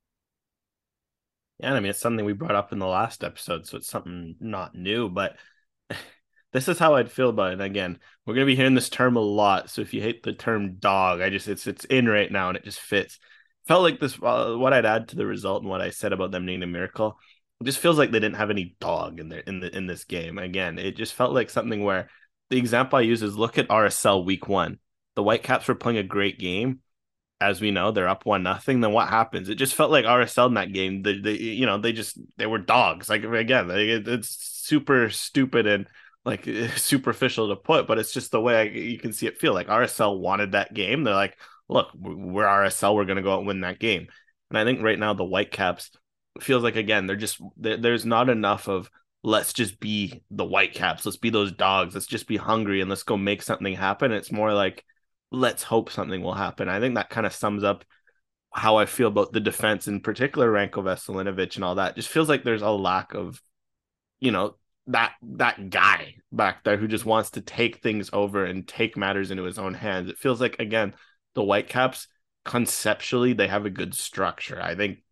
Yeah, I mean, it's something we brought up in the last episode, so it's something not new, but this is how I'd feel about it. And again, we're going to be hearing this term a lot, so if you hate the term dog, I just, it's it's in right now, and it just fits. Felt like this, uh, what I'd add to the result and what I said about them needing a miracle, it just feels like they didn't have any dog in their, in the in this game. Again, it just felt like something where, the example I use is look at R S L week one. The Whitecaps were playing a great game. As we know, they're up one nothing. Then what happens? It just felt like R S L in that game. They, they, you know, they just they were dogs. Like again, they, it's super stupid and like superficial to put, but it's just the way I, you can see it feel. Like R S L wanted that game. They're like, look, we're R S L. We're gonna go out and win that game. And I think right now the Whitecaps feels like again they're just they're, there's not enough of let's just be the Whitecaps. Let's be those dogs. Let's just be hungry and let's go make something happen. It's more like, let's hope something will happen. I think that kind of sums up how I feel about the defense, in particular Ranko Veselinovic and all that. Just feels like there's a lack of, you know, that that guy back there who just wants to take things over and take matters into his own hands. It feels like, again, the Whitecaps, conceptually, they have a good structure. I think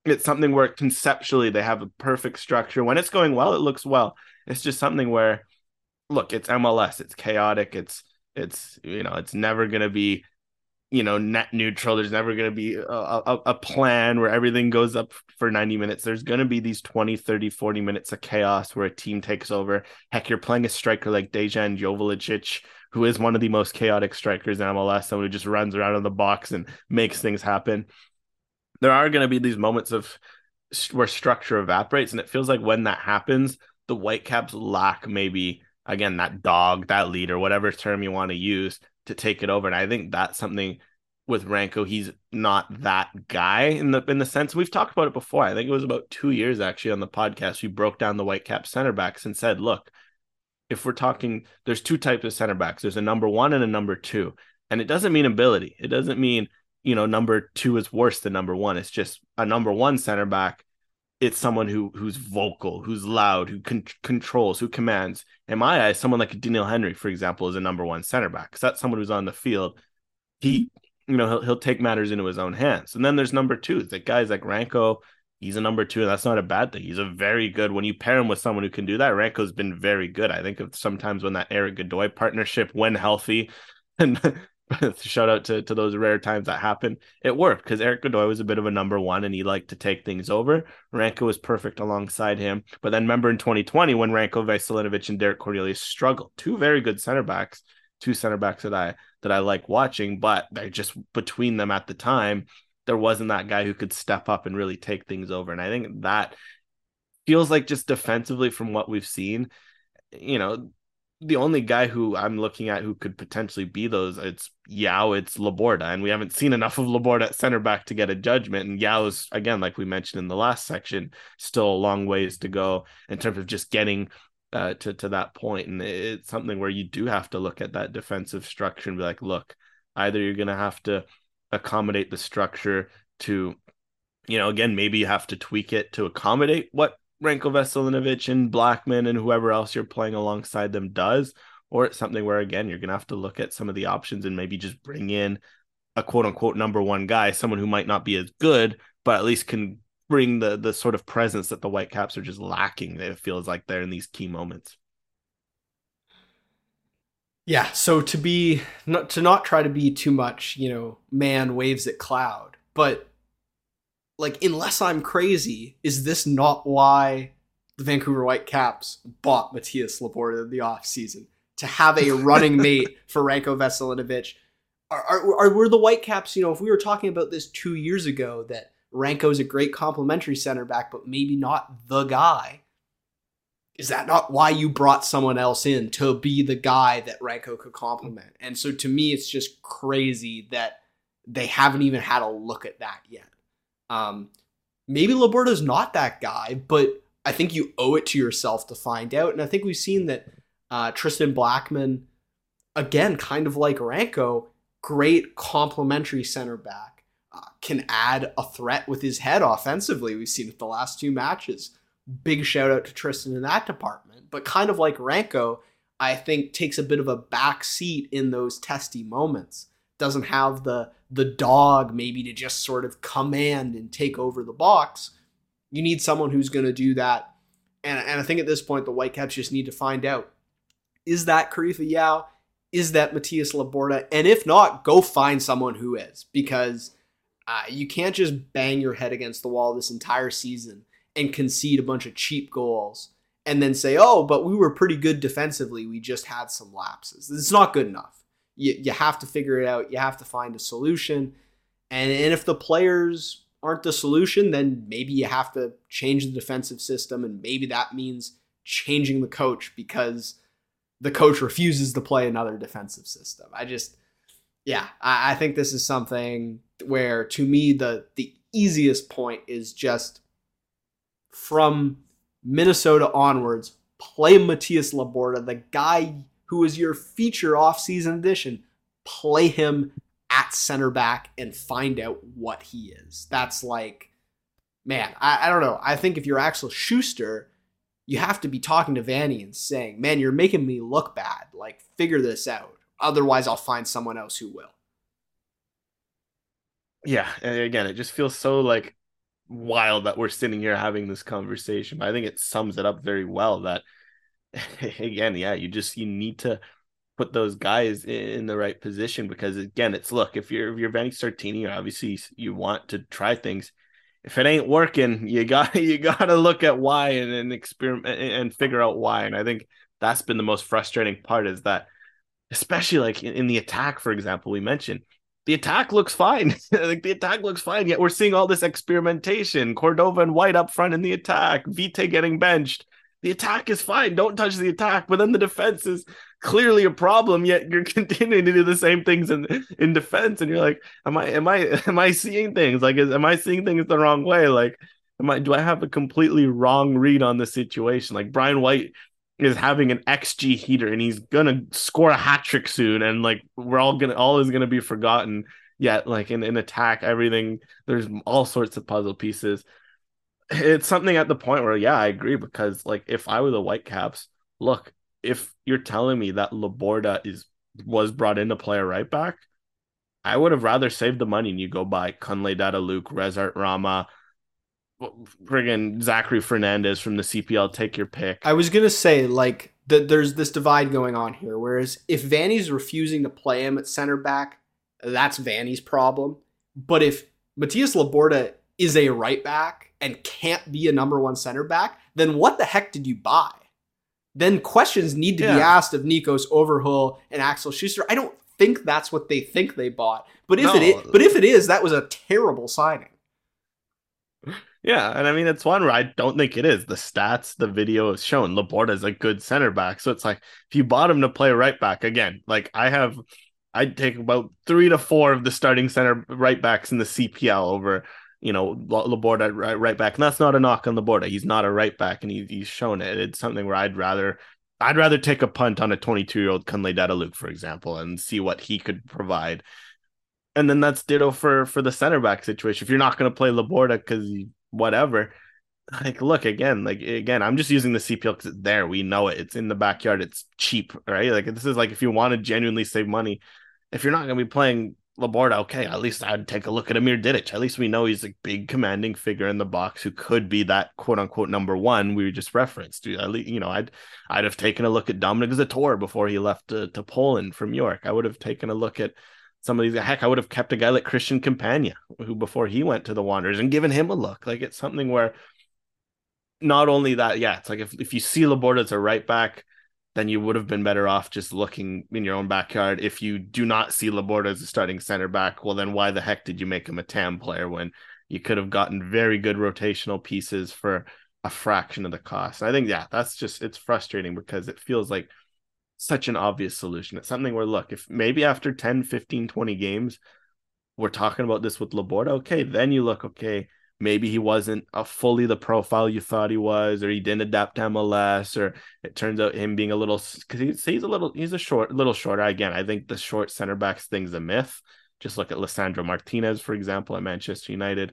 it's something where conceptually they have a perfect structure. When it's going well, it looks well. It's just something where, look, it's M L S, it's chaotic, it's it's you know, it's never going to be, you know, net neutral. There's never going to be a, a, a plan where everything goes up for ninety minutes. There's going to be these twenty, thirty, forty minutes of chaos where a team takes over. Heck, you're playing a striker like Dejan Joveljic, who is one of the most chaotic strikers in M L S, someone who just runs around in the box and makes things happen. There are going to be these moments of where structure evaporates, and it feels like when that happens, the Whitecaps lack maybe, again, that dog, that leader, whatever term you want to use, to take it over. And I think that's something with Ranko. He's not that guy in the in the sense, we've talked about it before. I think it was about two years actually on the podcast. We broke down the Whitecaps center backs and said, look, if we're talking, there's two types of center backs. There's a number one and a number two. And it doesn't mean ability. It doesn't mean, you know, number two is worse than number one. It's just a number one center back. It's someone who who's vocal, who's loud, who con- controls, who commands. In my eyes, someone like Daniil Henry, for example, is a number one center back. Because that's someone who's on the field. He, you know, he'll, he'll take matters into his own hands. And then there's number two. The guys like Ranko, he's a number two, and that's not a bad thing. He's a very good, when you pair him with someone who can do that, Ranko's been very good. I think of sometimes when that Eric Godoy partnership, when healthy, and shout out to, to those rare times that happened, it worked because Eric Godoy was a bit of a number one and he liked to take things over. Ranko was perfect alongside him. But then remember in twenty twenty when Ranko, Veselinovic, and Derek Cornelius struggled, two very good center backs, two center backs that I that I like watching, but they're just between them at the time, there wasn't that guy who could step up and really take things over. And I think that feels like just defensively from what we've seen, you know, the only guy who I'm looking at who could potentially be those, it's Yao, it's Laborda, and we haven't seen enough of Laborda at center back to get a judgment. And Yao is, again, like we mentioned in the last section, still a long ways to go in terms of just getting uh, to, to that point. And it's something where you do have to look at that defensive structure and be like, look, either you're going to have to accommodate the structure to, you know, again, maybe you have to tweak it to accommodate what Ranko Veselinovic and Blackman and whoever else you're playing alongside them does, or it's something where, again, you're going to have to look at some of the options and maybe just bring in a quote unquote number one guy, someone who might not be as good, but at least can bring the the sort of presence that the Whitecaps are just lacking. It feels like they're in these key moments. Yeah, so to be not to not try to be too much, you know, man waves at cloud, but like, unless I'm crazy, is this not why the Vancouver Whitecaps bought Matias Laborda in the offseason? To have a running mate for Ranko Veselinovic? Are, are, are were the Whitecaps, you know, if we were talking about this two years ago, that Ranko's a great complementary center back, but maybe not the guy, is that not why you brought someone else in to be the guy that Ranko could complement? And so to me, it's just crazy that they haven't even had a look at that yet. Um, maybe Laborda's not that guy, but I think you owe it to yourself to find out. And I think we've seen that uh, Tristan Blackman, again, kind of like Ranko, great complementary center back, uh, can add a threat with his head offensively. We've seen it the last two matches. Big shout out to Tristan in that department. But kind of like Ranko, I think takes a bit of a back seat in those testy moments. Doesn't have the the dog maybe to just sort of command and take over the box. You need someone who's going to do that. And, and I think at this point, the Whitecaps just need to find out, is that Karifa Yao? Is that Matias Laborda? And if not, go find someone who is, because uh, you can't just bang your head against the wall this entire season and concede a bunch of cheap goals and then say, oh, but we were pretty good defensively. We just had some lapses. It's not good enough. You, you have to figure it out. You have to find a solution. And, and if the players aren't the solution, then maybe you have to change the defensive system. And maybe that means changing the coach because the coach refuses to play another defensive system. I just, yeah, I, I think this is something where, to me, the, the easiest point is just from Minnesota onwards, play Matias Laborda, the guy who is your feature off-season addition. Play him at center back and find out what he is. That's like, man, I, I don't know. I think if you're Axel Schuster, you have to be talking to Vanny and saying, man, you're making me look bad. Like, figure this out. Otherwise, I'll find someone else who will. Yeah, and again, it just feels so like wild that we're sitting here having this conversation. But I think it sums it up very well that, again, yeah, you just, you need to put those guys in the right position, because again, it's, look, if you're, if you're Vanni Sartini, obviously you want to try things. If it ain't working, you got you got to look at why and, and experiment and figure out why. And I think that's been the most frustrating part, is that, especially like in, in the attack, for example, we mentioned the attack looks fine. Like the attack looks fine, yet we're seeing all this experimentation. Cordova and White up front in the attack, Vite getting benched. The attack is fine. Don't touch the attack. But then the defense is clearly a problem, yet you're continuing to do the same things in in defense. And you're like, am I am I am I seeing things? Like, is, am I seeing things the wrong way? Like, am I do I have a completely wrong read on the situation? Like, Brian White is having an X G heater and he's gonna score a hat trick soon, and like we're all gonna all is gonna be forgotten. Yet, like in, in attack, everything, there's all sorts of puzzle pieces. It's something at the point where, yeah, I agree, because like if I were the Whitecaps, look, if you're telling me that Laborda is was brought in to play a right back, I would have rather saved the money and you go buy Kunle Dadaluc, Rezart Rama, friggin' Zachary Fernandez from the C P L. Take your pick. I was gonna say, like, the, there's this divide going on here. Whereas if Vanni's refusing to play him at center back, that's Vanni's problem. But if Matias Laborda is a right back and can't be a number one center back, then what the heck did you buy? Then questions need to yeah. be asked of Nikos Overhull and Axel Schuster. I don't think that's what they think they bought. But if no. it is, but if it is, that was a terrible signing. Yeah, and I mean, it's one where I don't think it is. The stats, the video has shown Laborda is a good center back. So it's like, if you bought him to play right back, again, like I have, I'd take about three to four of the starting center right backs in the C P L over, you know, Laborda right, right back. And that's not a knock on Laborda. He's not a right back, and he, he's shown it. It's something where I'd rather, I'd rather take a punt on a twenty-two-year-old Kunle Dadaluc, for example, and see what he could provide. And then that's ditto for, for the center back situation. If you're not going to play Laborda because whatever, like, look, again, like, again, I'm just using the C P L because it's there. We know it. It's in the backyard. It's cheap, right? Like, this is like, if you want to genuinely save money, if you're not going to be playing Laborda, okay, at least I'd take a look at Amir Didic. At least we know he's a big commanding figure in the box who could be that quote unquote number one we just referenced. At least, you know, I'd I'd have taken a look at Dominic Zator before he left to, to Poland from York. I would have taken a look at some of these. Heck, I would have kept a guy like Christian Campagna, who before he went to the Wanderers, and given him a look. Like, it's something where not only that, yeah, it's like if, if you see Laborda as a right back, then you would have been better off just looking in your own backyard. If you do not see Laborda as a starting center back, well, then why the heck did you make him a T A M player when you could have gotten very good rotational pieces for a fraction of the cost? I think, yeah, that's just, it's frustrating because it feels like such an obvious solution. It's something where, look, if maybe after ten, fifteen, twenty games, we're talking about this with Laborda, okay, then you look, okay, maybe he wasn't a fully the profile you thought he was, or he didn't adapt to M L S, or it turns out him being a little, because he's, he's a little, he's a short, little shorter. Again, I think the short center backs thing's a myth. Just look at Lissandro Martinez, for example, at Manchester United.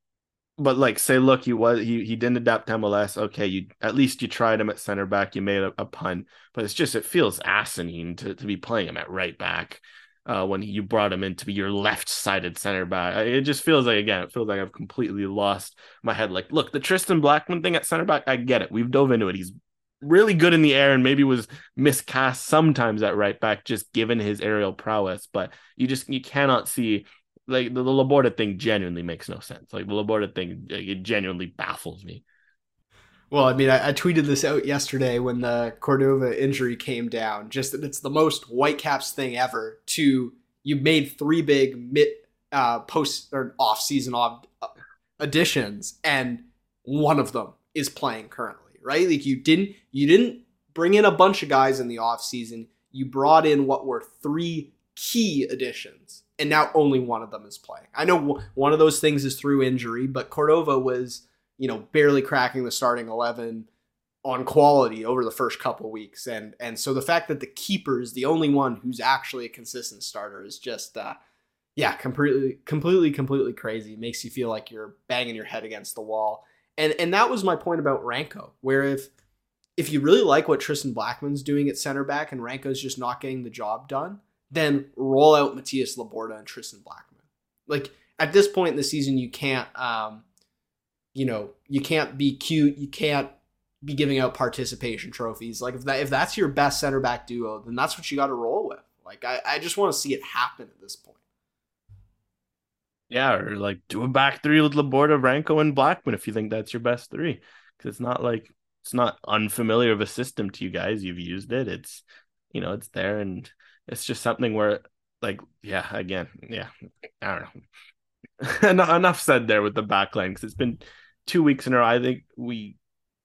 But like, say, look, he was he he didn't adapt to M L S. Okay, you at least you tried him at center back. You made a, a pun, but it's just, it feels asinine to to be playing him at right back. Uh, when you brought him in to be your left-sided center back. It just feels like, again, it feels like I've completely lost my head. Like, look, the Tristan Blackman thing at center back, I get it. We've dove into it. He's really good in the air and maybe was miscast sometimes at right back, just given his aerial prowess. But you just, you cannot see, like, the, the Laborda thing genuinely makes no sense. Like, the Laborda thing, it genuinely baffles me. Well, I mean, I, I tweeted this out yesterday when the Cordova injury came down, just that it's the most Whitecaps thing ever to, you made three big mid uh, post or off season off additions, and one of them is playing currently, right? Like, you didn't, you didn't bring in a bunch of guys in the off season. You brought in what were three key additions, and now only one of them is playing. I know one of those things is through injury, but Cordova was, you know, barely cracking the starting eleven on quality over the first couple weeks. And and so the fact that the keeper is the only one who's actually a consistent starter is just, uh, yeah, completely, completely, completely crazy. It makes you feel like you're banging your head against the wall. And and that was my point about Ranko, where if if you really like what Tristan Blackman's doing at center back and Ranko's just not getting the job done, then roll out Matias Laborda and Tristan Blackman. Like, at this point in the season, you can't... Um, you know, you can't be cute. You can't be giving out participation trophies. Like if that if that's your best center back duo, then that's what you got to roll with. Like I, I just want to see it happen at this point. Yeah, or like do a back three with Laborda, Ranko, and Blackman if you think that's your best three. Because it's not like it's not unfamiliar of a system to you guys. You've used it. It's you know, it's there, and it's just something where like, yeah, again, yeah, I don't know. enough, enough said there with the backline because it's been two weeks in a row. I think we,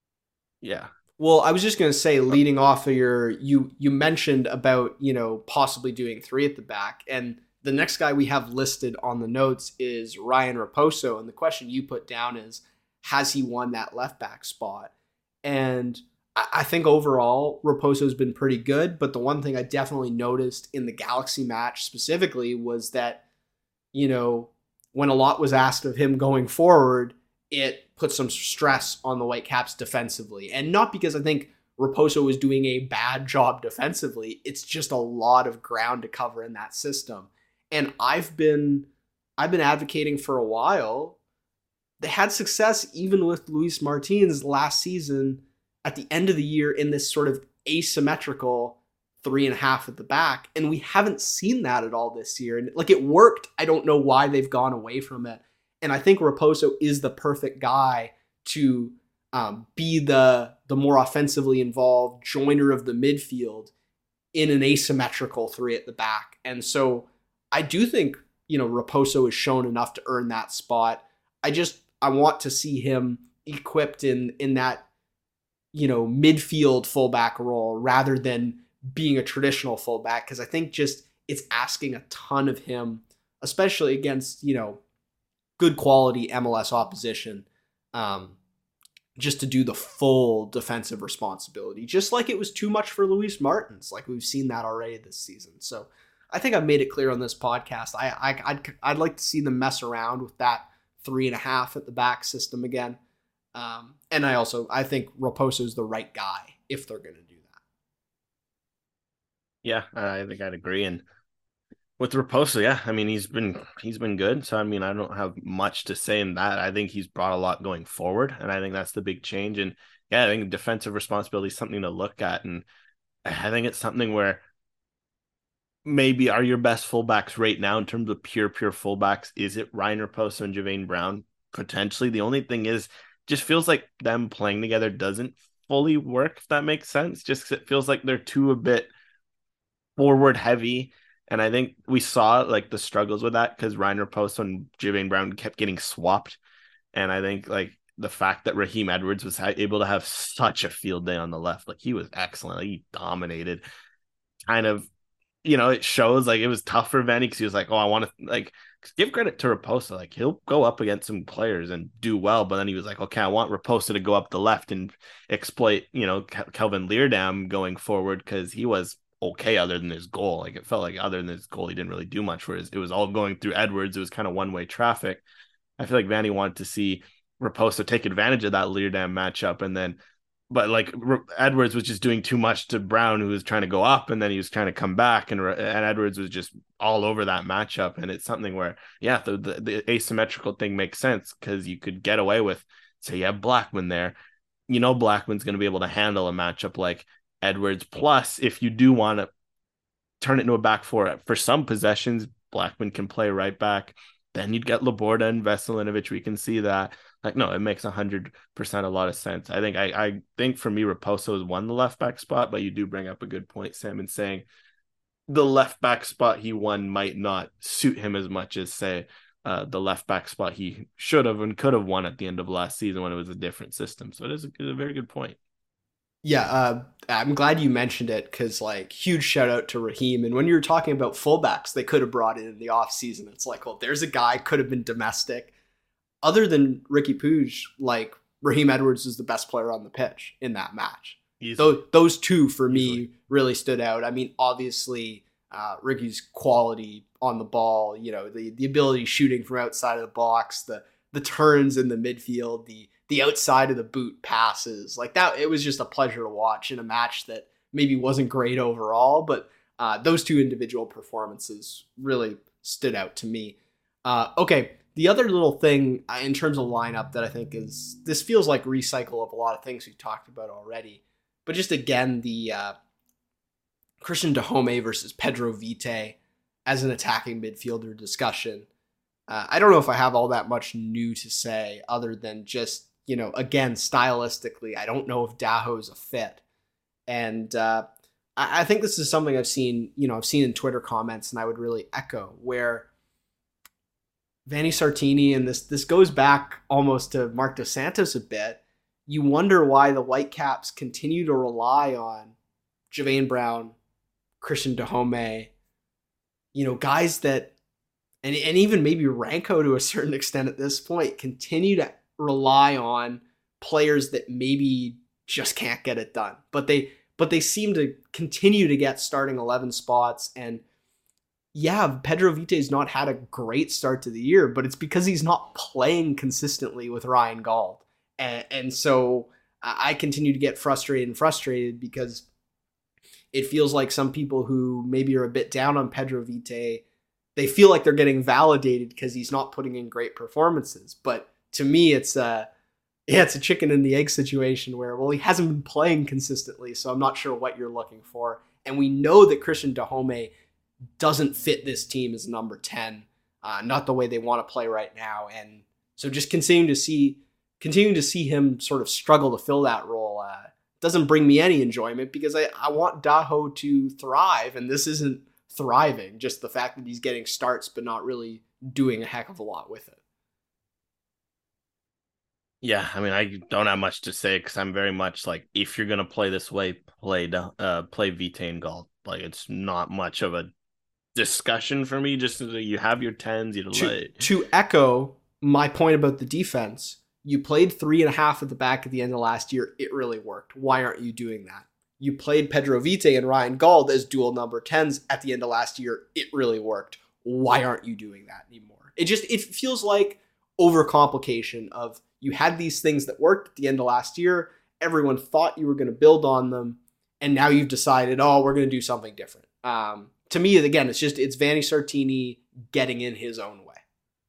yeah. Well, I was just going to say, leading off of your, you you mentioned about, you know, possibly doing three at the back. And the next guy we have listed on the notes is Ryan Raposo. And the question you put down is, has he won that left back spot? And I, I think overall, Raposo's been pretty good. But the one thing I definitely noticed in the Galaxy match specifically was that, you know, when a lot was asked of him going forward, it put some stress on the Whitecaps defensively. And not because I think Raposo was doing a bad job defensively. It's just a lot of ground to cover in that system. And I've been I've been advocating for a while. They had success even with Luis Martins last season at the end of the year in this sort of asymmetrical three and a half at the back. And we haven't seen that at all this year. And like it worked. I don't know why they've gone away from it. And I think Raposo is the perfect guy to um, be the the more offensively involved joiner of the midfield in an asymmetrical three at the back. And so I do think, you know, Raposo has shown enough to earn that spot. I just, I want to see him equipped in, in that, you know, midfield fullback role rather than being a traditional fullback. Because I think just it's asking a ton of him, especially against, you know, good quality M L S opposition, um, just to do the full defensive responsibility, just like it was too much for Luis Martins. Like we've seen that already this season. So I think I've made it clear on this podcast. I, I I'd, I'd like to see them mess around with that three and a half at the back system again. Um, and I also, I think Raposo is the right guy if they're going to do that. Yeah, I think I'd agree. And with Raposo, yeah, I mean, he's been he's been good. So, I mean, I don't have much to say in that. I think he's brought a lot going forward, and I think that's the big change. And, yeah, I think defensive responsibility is something to look at, and I think it's something where maybe are your best fullbacks right now in terms of pure, pure fullbacks, is it Ryan Raposo and Javain Brown? Potentially. The only thing is, just feels like them playing together doesn't fully work, if that makes sense, just because it feels like they're too a bit forward heavy. And I think we saw like the struggles with that because Ryan Raposo and Javain Brown kept getting swapped. And I think like the fact that Raheem Edwards was ha- able to have such a field day on the left, like he was excellent. Like, he dominated. Kind of, you know, it shows like it was tough for Vanny because he was like, oh, I want to like give credit to Raposo. Like he'll go up against some players and do well. But then he was like, okay, I want Raposo to go up the left and exploit, you know, Kelvin Leerdam going forward because he was okay other than his goal. Like it felt like other than his goal he didn't really do much, whereas it was all going through Edwards. It was kind of one-way traffic. I feel like Vanny wanted to see Raposo take advantage of that Leerdam matchup, and then but like Edwards was just doing too much to Brown, who was trying to go up, and then he was trying to come back, and, and Edwards was just all over that matchup. And it's something where yeah the, the, the asymmetrical thing makes sense because you could get away with, say you have Blackman there, you know Blackman's going to be able to handle a matchup like Edwards. Plus, if you do want to turn it into a back four for some possessions, Blackman can play right back. Then you'd get Laborda and Veselinovic. We can see that. Like, no, it makes one hundred percent a lot of sense. I think I, I think for me, Raposo has won the left back spot, but you do bring up a good point, Sam, in saying the left back spot he won might not suit him as much as, say, uh, the left back spot he should have and could have won at the end of last season when it was a different system. So it is a, it's a very good point. Yeah, uh, I'm glad you mentioned it because, like, huge shout out to Raheem. And when you were talking about fullbacks they could have brought in in the offseason, it's like, well, there's a guy could have been domestic. Other than Ricky Puig, like, Raheem Edwards is the best player on the pitch in that match. Those, those two, for me, Easily. really stood out. I mean, obviously, uh, Ricky's quality on the ball, you know, the, the ability shooting from outside of the box, the the turns in the midfield, the the outside of the boot passes, like that, it was just a pleasure to watch in a match that maybe wasn't great overall, but uh, those two individual performances really stood out to me. Uh, okay, the other little thing uh, in terms of lineup that I think is, this feels like recycle of a lot of things we've talked about already. But just again, the uh, Christian Dajome versus Pedro Vite as an attacking midfielder discussion. Uh, I don't know if I have all that much new to say other than just, you know, again, stylistically, I don't know if Daho's a fit. And uh, I, I think this is something I've seen, you know, I've seen in Twitter comments, and I would really echo, where Vanni Sartini, and this this goes back almost to Marc Dos Santos a bit, you wonder why the Whitecaps continue to rely on Javain Brown, Christian Dajome, you know, guys that, and, and even maybe Ranko to a certain extent at this point, continue to rely on players that maybe just can't get it done. But they but they seem to continue to get starting eleven spots. And yeah, Pedro Vite's not had a great start to the year, but it's because he's not playing consistently with Ryan Gauld. And, and so I continue to get frustrated and frustrated because it feels like some people who maybe are a bit down on Pedro Vite, they feel like they're getting validated because he's not putting in great performances. But to me, it's a, yeah, it's a chicken and the egg situation where, well, he hasn't been playing consistently, so I'm not sure what you're looking for. And we know that Christian Dajome doesn't fit this team as number ten, uh, not the way they want to play right now. And so just continuing to see, continuing to see him sort of struggle to fill that role uh, doesn't bring me any enjoyment, because I, I want Daho to thrive, and this isn't thriving, just the fact that he's getting starts but not really doing a heck of a lot with it. Yeah, I mean, I don't have much to say because I'm very much like, if you're gonna play this way, play uh play Vite and Gauld. Like, it's not much of a discussion for me. Just so that you have your tens, you to, like... to echo my point about the defense, you played three and a half at the back at the end of last year. It really worked. Why aren't you doing that? You played Pedro Vite and Ryan Gauld as dual number tens at the end of last year. It really worked. Why aren't you doing that anymore? It just, it feels like overcomplication of, you had these things that worked at the end of last year. Everyone thought you were going to build on them. And now you've decided, oh, we're going to do something different. Um, to me, again, it's just, it's Vanni Sartini getting in his own way.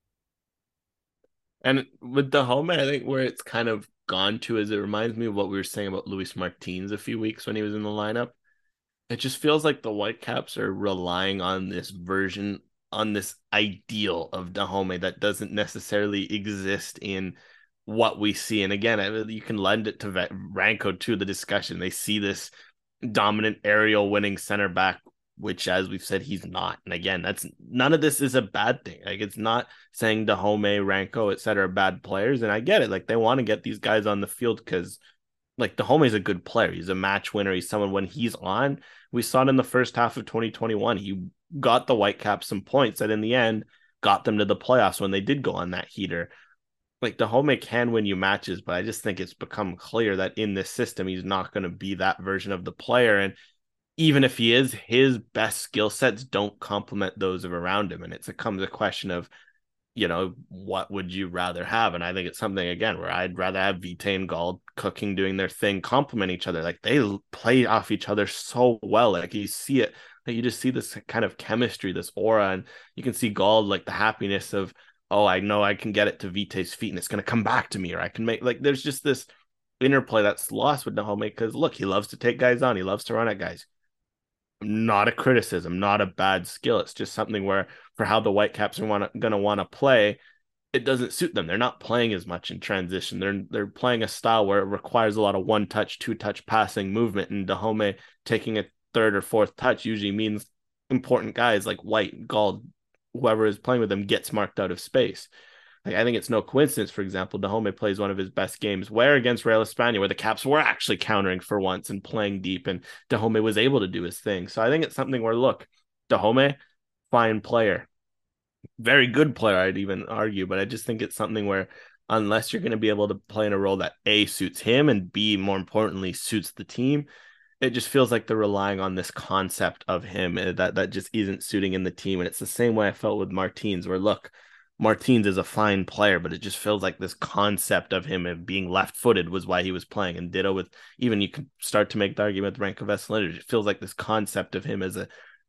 And with Dajome, I think where it's kind of gone to is, it reminds me of what we were saying about Luis Martins a few weeks when he was in the lineup. It just feels like the Whitecaps are relying on this version, on this ideal of Dajome that doesn't necessarily exist in what we see. And again, you can lend it to Ranko too, the discussion. They see this dominant aerial winning center back, which, as we've said, he's not. And again, that's, none of this is a bad thing. Like, it's not saying Dajome, Ranko, et cetera, are bad players. And I get it. Like, they want to get these guys on the field because, like, Dajome is a good player. He's a match winner. He's someone, when he's on, we saw it in the first half of twenty twenty-one. He got the Whitecaps some points that in the end got them to the playoffs when they did go on that heater. Like, Dajome can win you matches, but I just think it's become clear that in this system, he's not going to be that version of the player. And even if he is, his best skill sets don't complement those of around him. And it becomes a question of, you know, what would you rather have? And I think it's something, again, where I'd rather have Vite and Gauld cooking, doing their thing, complement each other. Like, they play off each other so well. Like, you see it, like, you just see this kind of chemistry, this aura, and you can see Gauld, like, the happiness of, oh, I know I can get it to Vite's feet and it's going to come back to me, or I can make, like, there's just this interplay that's lost with Dajome, because look, he loves to take guys on. He loves to run at guys. Not a criticism, not a bad skill. It's just something where, for how the Whitecaps are going to want to play, it doesn't suit them. They're not playing as much in transition. They're they're playing a style where it requires a lot of one touch, two touch passing movement, and Dajome taking a third or fourth touch usually means important guys like White, Gauld, whoever is playing with them gets marked out of space. Like, I think it's no coincidence, for example, Dajome plays one of his best games where against Real España, where the Caps were actually countering for once and playing deep, and Dajome was able to do his thing. So I think it's something where, look, Dajome, fine player, very good player, I'd even argue, but I just think it's something where, unless you're going to be able to play in a role that A, suits him, and B, more importantly, suits the team, it just feels like they're relying on this concept of him that, that just isn't suiting in the team. And it's the same way I felt with Martins, where, look, Martins is a fine player, but it just feels like this concept of him of being left-footed was why he was playing. And ditto with, even you can start to make the argument with Ranko Veselinovic. It feels like this concept of him as a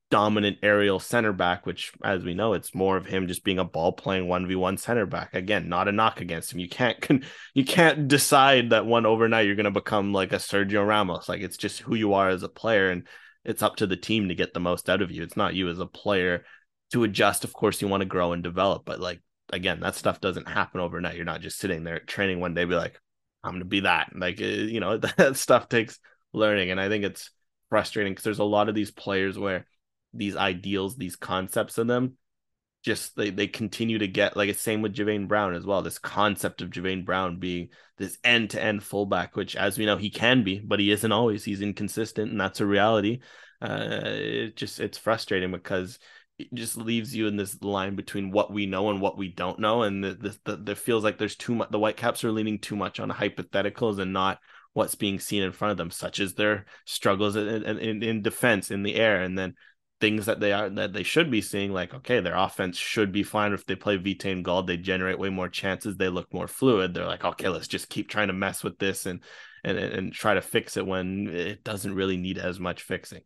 dominant aerial center back, which, as we know, it's more of him just being a ball playing one v one center back. Again, not a knock against him. You can't you can't decide that one overnight you're going to become like a Sergio Ramos. Like, it's just who you are as a player, and it's up to the team to get the most out of you. It's not you as a player to adjust. Of course, you want to grow and develop, but like, again, that stuff doesn't happen overnight. You're not just sitting there training one day, be like, I'm going to be that. Like, you know, that stuff takes learning. And I think it's frustrating because there's a lot of these players where these ideals, these concepts of them, just they, they continue to get, like, it's same with Javain Brown as well. This concept of Javain Brown being this end-to-end fullback, which, as we know, he can be, but he isn't always. He's inconsistent, and that's a reality. Uh, it just it's frustrating because it just leaves you in this line between what we know and what we don't know, and the the, the, the feels like there's too much. The Whitecaps are leaning too much on hypotheticals and not what's being seen in front of them, such as their struggles in, in, in defense, in the air, and then things that they are that they should be seeing, like, okay, their offense should be fine if they play Vitae and Gauld. They generate way more chances. They look more fluid. They're like, okay, let's just keep trying to mess with this and and and try to fix it when it doesn't really need as much fixing.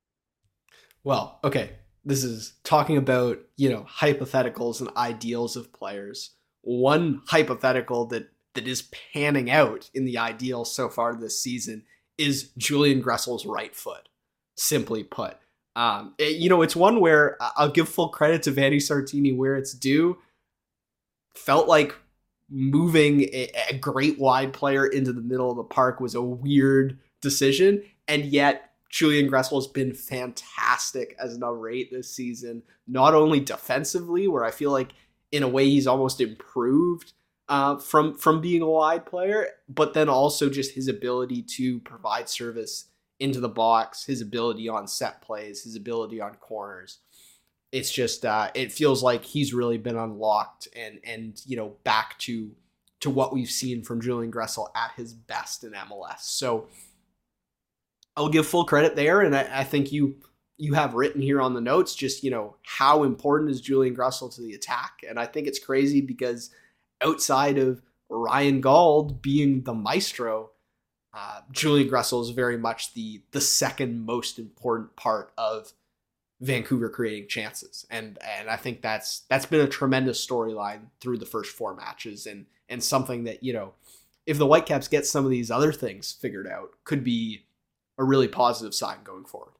Well, okay, this is talking about, you know, hypotheticals and ideals of players. One hypothetical that that is panning out in the ideal so far this season is Julian Gressel's right foot, simply put. Um, it, you know, it's one where I'll give full credit to Vanni Sartini where it's due. Felt like moving a, a great wide player into the middle of the park was a weird decision, and yet Julian Gressel has been fantastic as an number eight this season, not only defensively, where I feel like in a way he's almost improved uh, from, from being a wide player, but then also just his ability to provide service into the box, his ability on set plays, his ability on corners. It's just, uh, it feels like he's really been unlocked and, and, you know, back to, to what we've seen from Julian Gressel at his best in M L S. So I'll give full credit there. And I, I think you, you have written here on the notes, just, you know, how important is Julian Gressel to the attack? And I think it's crazy because outside of Ryan Gauld being the maestro, Uh, Julian Gressel is very much the the second most important part of Vancouver creating chances, and and I think that's that's been a tremendous storyline through the first four matches, and and something that, you know, if the Whitecaps get some of these other things figured out, could be a really positive sign going forward.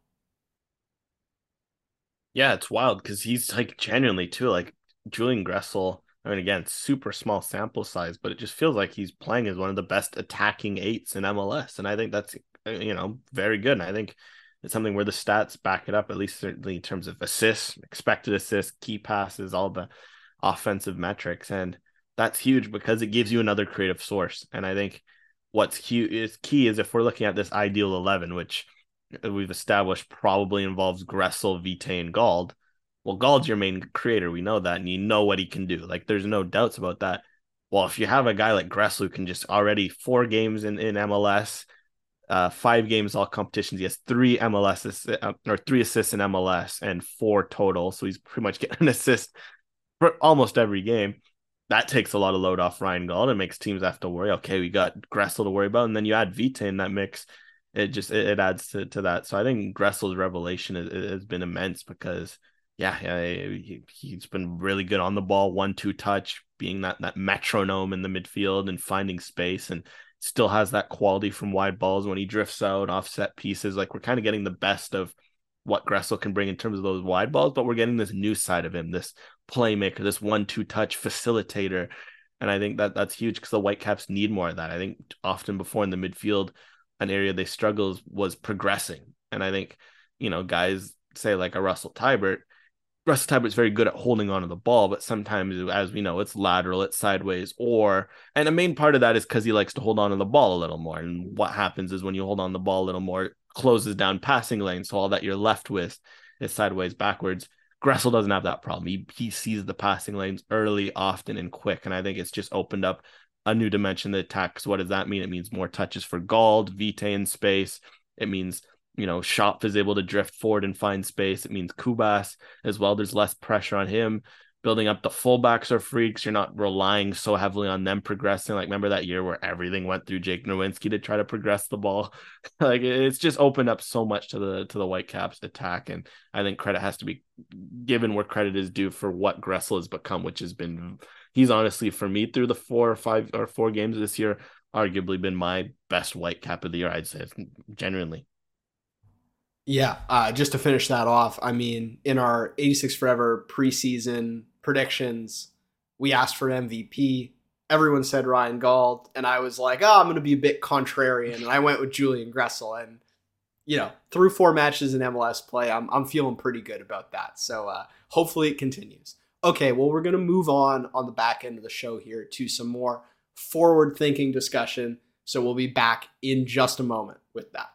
Yeah, it's wild because he's like genuinely too, like Julian Gressel. I mean, again, super small sample size, but it just feels like he's playing as one of the best attacking eights in M L S. And I think that's, you know, very good. And I think it's something where the stats back it up, at least certainly in terms of assists, expected assists, key passes, all the offensive metrics. And that's huge because it gives you another creative source. And I think what's key is key is if we're looking at this ideal eleven, which we've established probably involves Gressel, Vitae, and Gauld. Well, Gauld's your main creator. We know that, and you know what he can do. Like, there's no doubts about that. Well, if you have a guy like Gressel who can just already four games in, in M L S, uh, five games all competitions, he has three M L S assists, uh, or three assists in M L S and four total. So he's pretty much getting an assist for almost every game. That takes a lot of load off Ryan Gauld and makes teams have to worry. Okay, we got Gressel to worry about, and then you add Vitae in that mix. It just it, it adds to, to that. So I think Gressel's revelation has, has been immense because. Yeah, he, he's been really good on the ball, one two touch, being that that metronome in the midfield and finding space, and still has that quality from wide balls when he drifts out, offset pieces. Like, we're kind of getting the best of what Gressel can bring in terms of those wide balls, but we're getting this new side of him, this playmaker, this one two touch facilitator. And I think that that's huge because the Whitecaps need more of that. I think often before in the midfield, an area they struggled was progressing. And I think, you know, guys say like a Russell Teibert, Russell Teibert's very good at holding onto the ball, but sometimes, as we know, it's lateral, it's sideways, or, and a main part of that is because he likes to hold on to the ball a little more. And what happens is when you hold on the ball a little more, it closes down passing lanes. So all that you're left with is sideways, backwards. Gressel doesn't have that problem. He, he sees the passing lanes early, often, and quick. And I think it's just opened up a new dimension to the attack. So what does that mean? It means more touches for Gauld, Vitae in space. It means, you know, Schopf is able to drift forward and find space. It means Kubas as well. There's less pressure on him. building up. The fullbacks are freaks. You're not relying so heavily on them progressing. Like, remember that year where everything went through Jake Nowinski to try to progress the ball? Like, it's just opened up so much to the to the Whitecaps attack, and I think credit has to be given where credit is due for what Gressel has become, which has been, he's honestly, for me, through the four or five or four games this year, arguably been my best Whitecap of the year, I'd say, genuinely. Yeah, uh, just to finish that off, I mean, in our eighty-six Forever preseason predictions, we asked for M V P. Everyone said Ryan Gauld, and I was like, oh, I'm going to be a bit contrarian, and I went with Julian Gressel. And, you know, through four matches in M L S play, I'm I'm feeling pretty good about that. So uh, hopefully it continues. Okay, well, we're going to move on on the back end of the show here to some more forward-thinking discussion. So we'll be back in just a moment with that.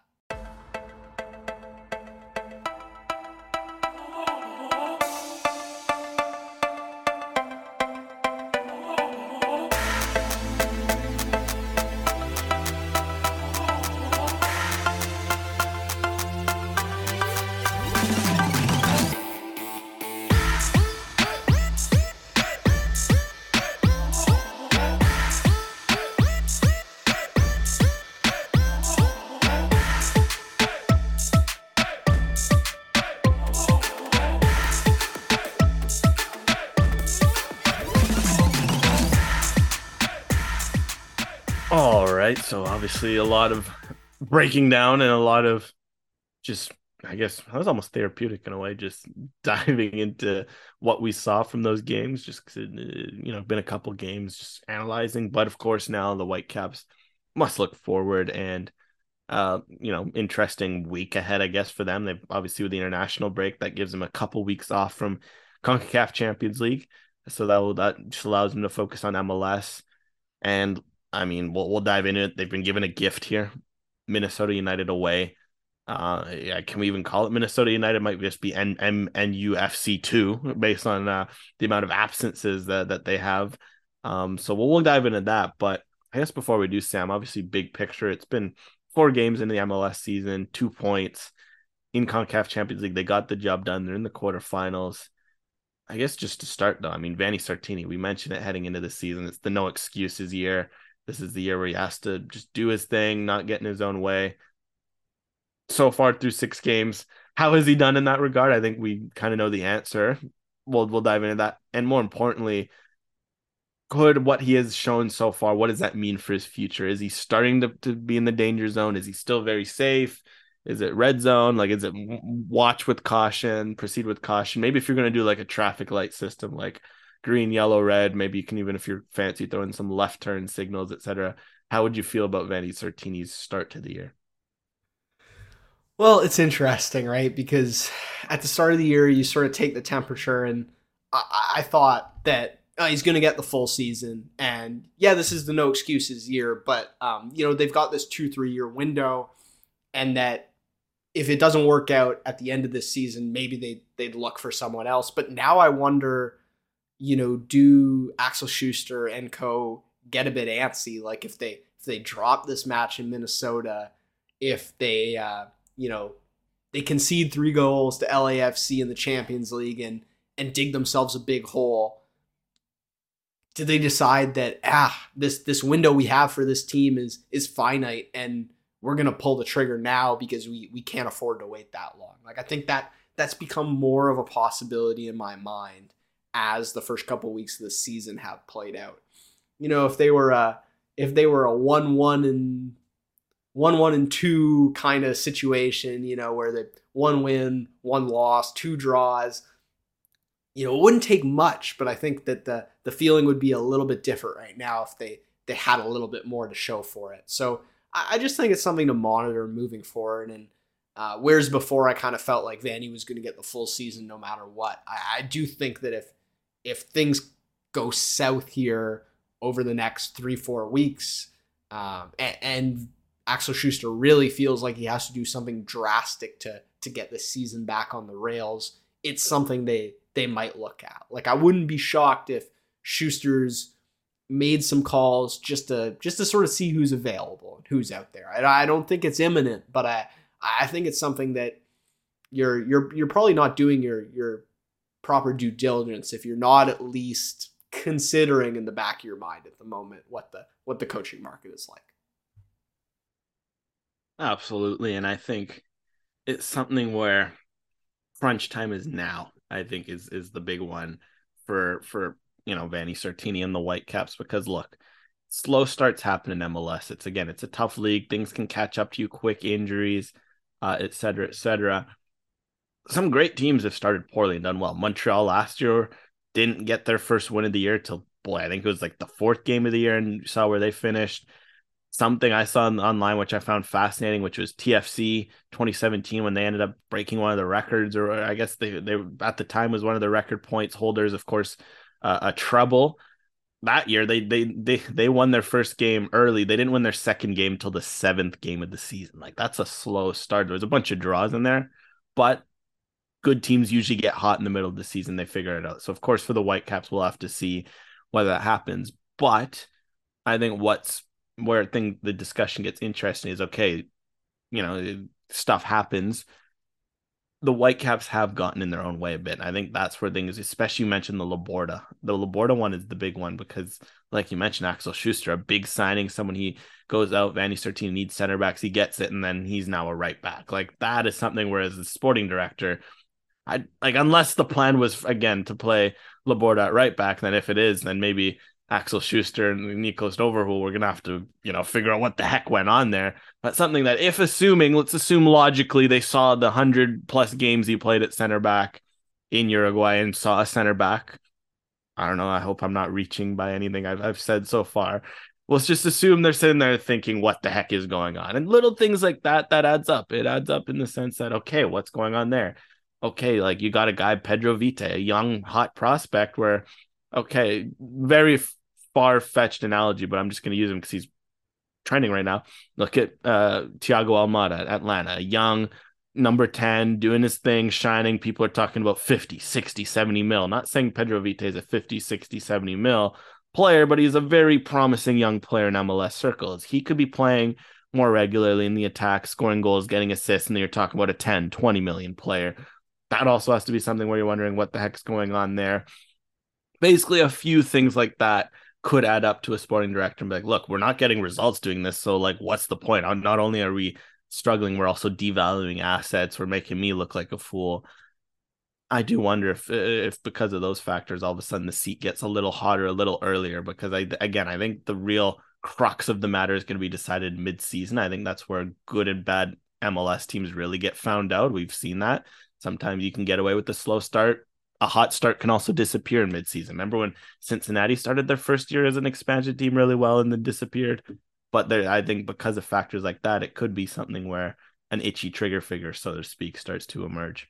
All right, so obviously a lot of breaking down and a lot of just, I guess, that was almost therapeutic in a way, just diving into what we saw from those games, just because it, you know, been a couple games just analyzing. But of course, now the Whitecaps must look forward, and uh, you know, interesting week ahead, I guess, for them. They've obviously, with the international break, that gives them a couple weeks off from CONCACAF Champions League, so that will that just allows them to focus on M L S. And I mean, we'll we'll dive into it. They've been given a gift here, Minnesota United away. Uh, yeah, can we even call it Minnesota United? Might just be N M N U F C two based on uh, the amount of absences that that they have. Um, so we'll we'll dive into that. But I guess before we do, Sam, obviously big picture. It's been four games in the M L S season, two points in CONCACAF Champions League. They got the job done. They're in the quarterfinals. I guess just to start though, I mean, Vanni Sartini, we mentioned it heading into the season. It's the no excuses year. This is the year where he has to just do his thing, not get in his own way. So far through six games, how has he done in that regard? I think we kind of know the answer. We'll we'll dive into that. And more importantly, could what he has shown so far, what does that mean for his future? Is he starting to, to be in the danger zone? Is he still very safe? Is it red zone? Like, is it watch with caution, proceed with caution? Maybe if you're going to do like a traffic light system, like green, yellow, red, maybe you can, even if you're fancy, throw in some left turn signals, et cetera. How would you feel about Vanni Sartini's start to the year? Well, it's interesting, right? Because at the start of the year, you sort of take the temperature, and I, I thought that oh, he's going to get the full season. And yeah, this is the no excuses year, but um, you know, they've got this two, three year window, and that if it doesn't work out at the end of this season, maybe they they'd look for someone else. But now I wonder, you know, do Axel Schuster and co get a bit antsy? Like if they if they drop this match in Minnesota, if they uh, you know, they concede three goals to L A F C in the Champions League and and dig themselves a big hole, do they decide that ah this this window we have for this team is is finite and we're gonna pull the trigger now because we we can't afford to wait that long? Like, I think that that's become more of a possibility in my mind as the first couple of weeks of the season have played out. You know, if they were a if they were a one one and one one and two kind of situation, you know, where the one win, one loss, two draws, you know, it wouldn't take much, but I think that the the feeling would be a little bit different right now if they they had a little bit more to show for it. So I, I just think it's something to monitor moving forward. And uh, whereas before I kind of felt like Vanni was going to get the full season no matter what, I, I do think that if if things go south here over the next three, four weeks, um, and, and Axel Schuster really feels like he has to do something drastic to to get the season back on the rails, it's something they they might look at. Like, I wouldn't be shocked if Schuster's made some calls just to just to sort of see who's available and who's out there. I, I don't think it's imminent, but I I think it's something that you're you're you're probably not doing your your proper due diligence if you're not at least considering in the back of your mind at the moment what the what the coaching market is like. Absolutely. And I think it's something where crunch time is now, I think is is the big one for for you know Vanni Sartini and the Whitecaps, because look, slow starts happen in M L S. It's again, it's a tough league. Things can catch up to you quick, injuries, uh, et cetera, et cetera. Some great teams have started poorly and done well. Montreal last year didn't get their first win of the year till, boy, I think it was like the fourth game of the year, and you saw where they finished. Something I saw online, which I found fascinating, which was T F C twenty seventeen, when they ended up breaking one of the records, or I guess they, they at the time was one of the record points holders, of course, uh, a treble. That year, they, they they they won their first game early. They didn't win their second game until the seventh game of the season. Like, that's a slow start. There was a bunch of draws in there, but good teams usually get hot in the middle of the season. They figure it out. So, of course, for the Whitecaps, we'll have to see whether that happens. But I think what's where I think the discussion gets interesting is, okay, you know, stuff happens. The Whitecaps have gotten in their own way a bit. I think that's where things, especially you mentioned the Laborda. The Laborda one is the big one because, like you mentioned, Axel Schuster, a big signing, someone he goes out, Vanni Sartini needs center backs, he gets it, and then he's now a right back. Like, that is something where, as the sporting director, I like, unless the plan was, again, to play Laborda at right back, then if it is, then maybe Axel Schuster and Nikos Overhool, we're going to have to, you know, figure out what the heck went on there. But something that, if assuming, let's assume logically, they saw the one hundred plus games he played at center back in Uruguay and saw a center back. I don't know. I hope I'm not reaching by anything I've, I've said so far. Let's just assume they're sitting there thinking, what the heck is going on? And little things like that, that adds up. It adds up in the sense that, okay, what's going on there? Okay, like, you got a guy, Pedro Vite, a young, hot prospect where, okay, very far-fetched analogy, but I'm just going to use him because he's trending right now. Look at uh, Thiago Almada at Atlanta, a young number ten, doing his thing, shining. People are talking about fifty, sixty, seventy mil. Not saying Pedro Vite is a fifty, sixty, seventy mil player, but he's a very promising young player in M L S circles. He could be playing more regularly in the attack, scoring goals, getting assists, and then you're talking about a ten, twenty million player. That also has to be something where you're wondering what the heck's going on there. Basically, a few things like that could add up to a sporting director and be like, look, we're not getting results doing this, so, like, what's the point? Not only are we struggling, we're also devaluing assets. We're making me look like a fool. I do wonder if, if because of those factors, all of a sudden the seat gets a little hotter a little earlier, because, I again, I think the real crux of the matter is going to be decided mid-season. I think that's where good and bad M L S teams really get found out. We've seen that. Sometimes you can get away with the slow start. A hot start can also disappear in midseason. Remember when Cincinnati started their first year as an expansion team really well and then disappeared? But there, I think because of factors like that, it could be something where an itchy trigger figure, so to speak, starts to emerge.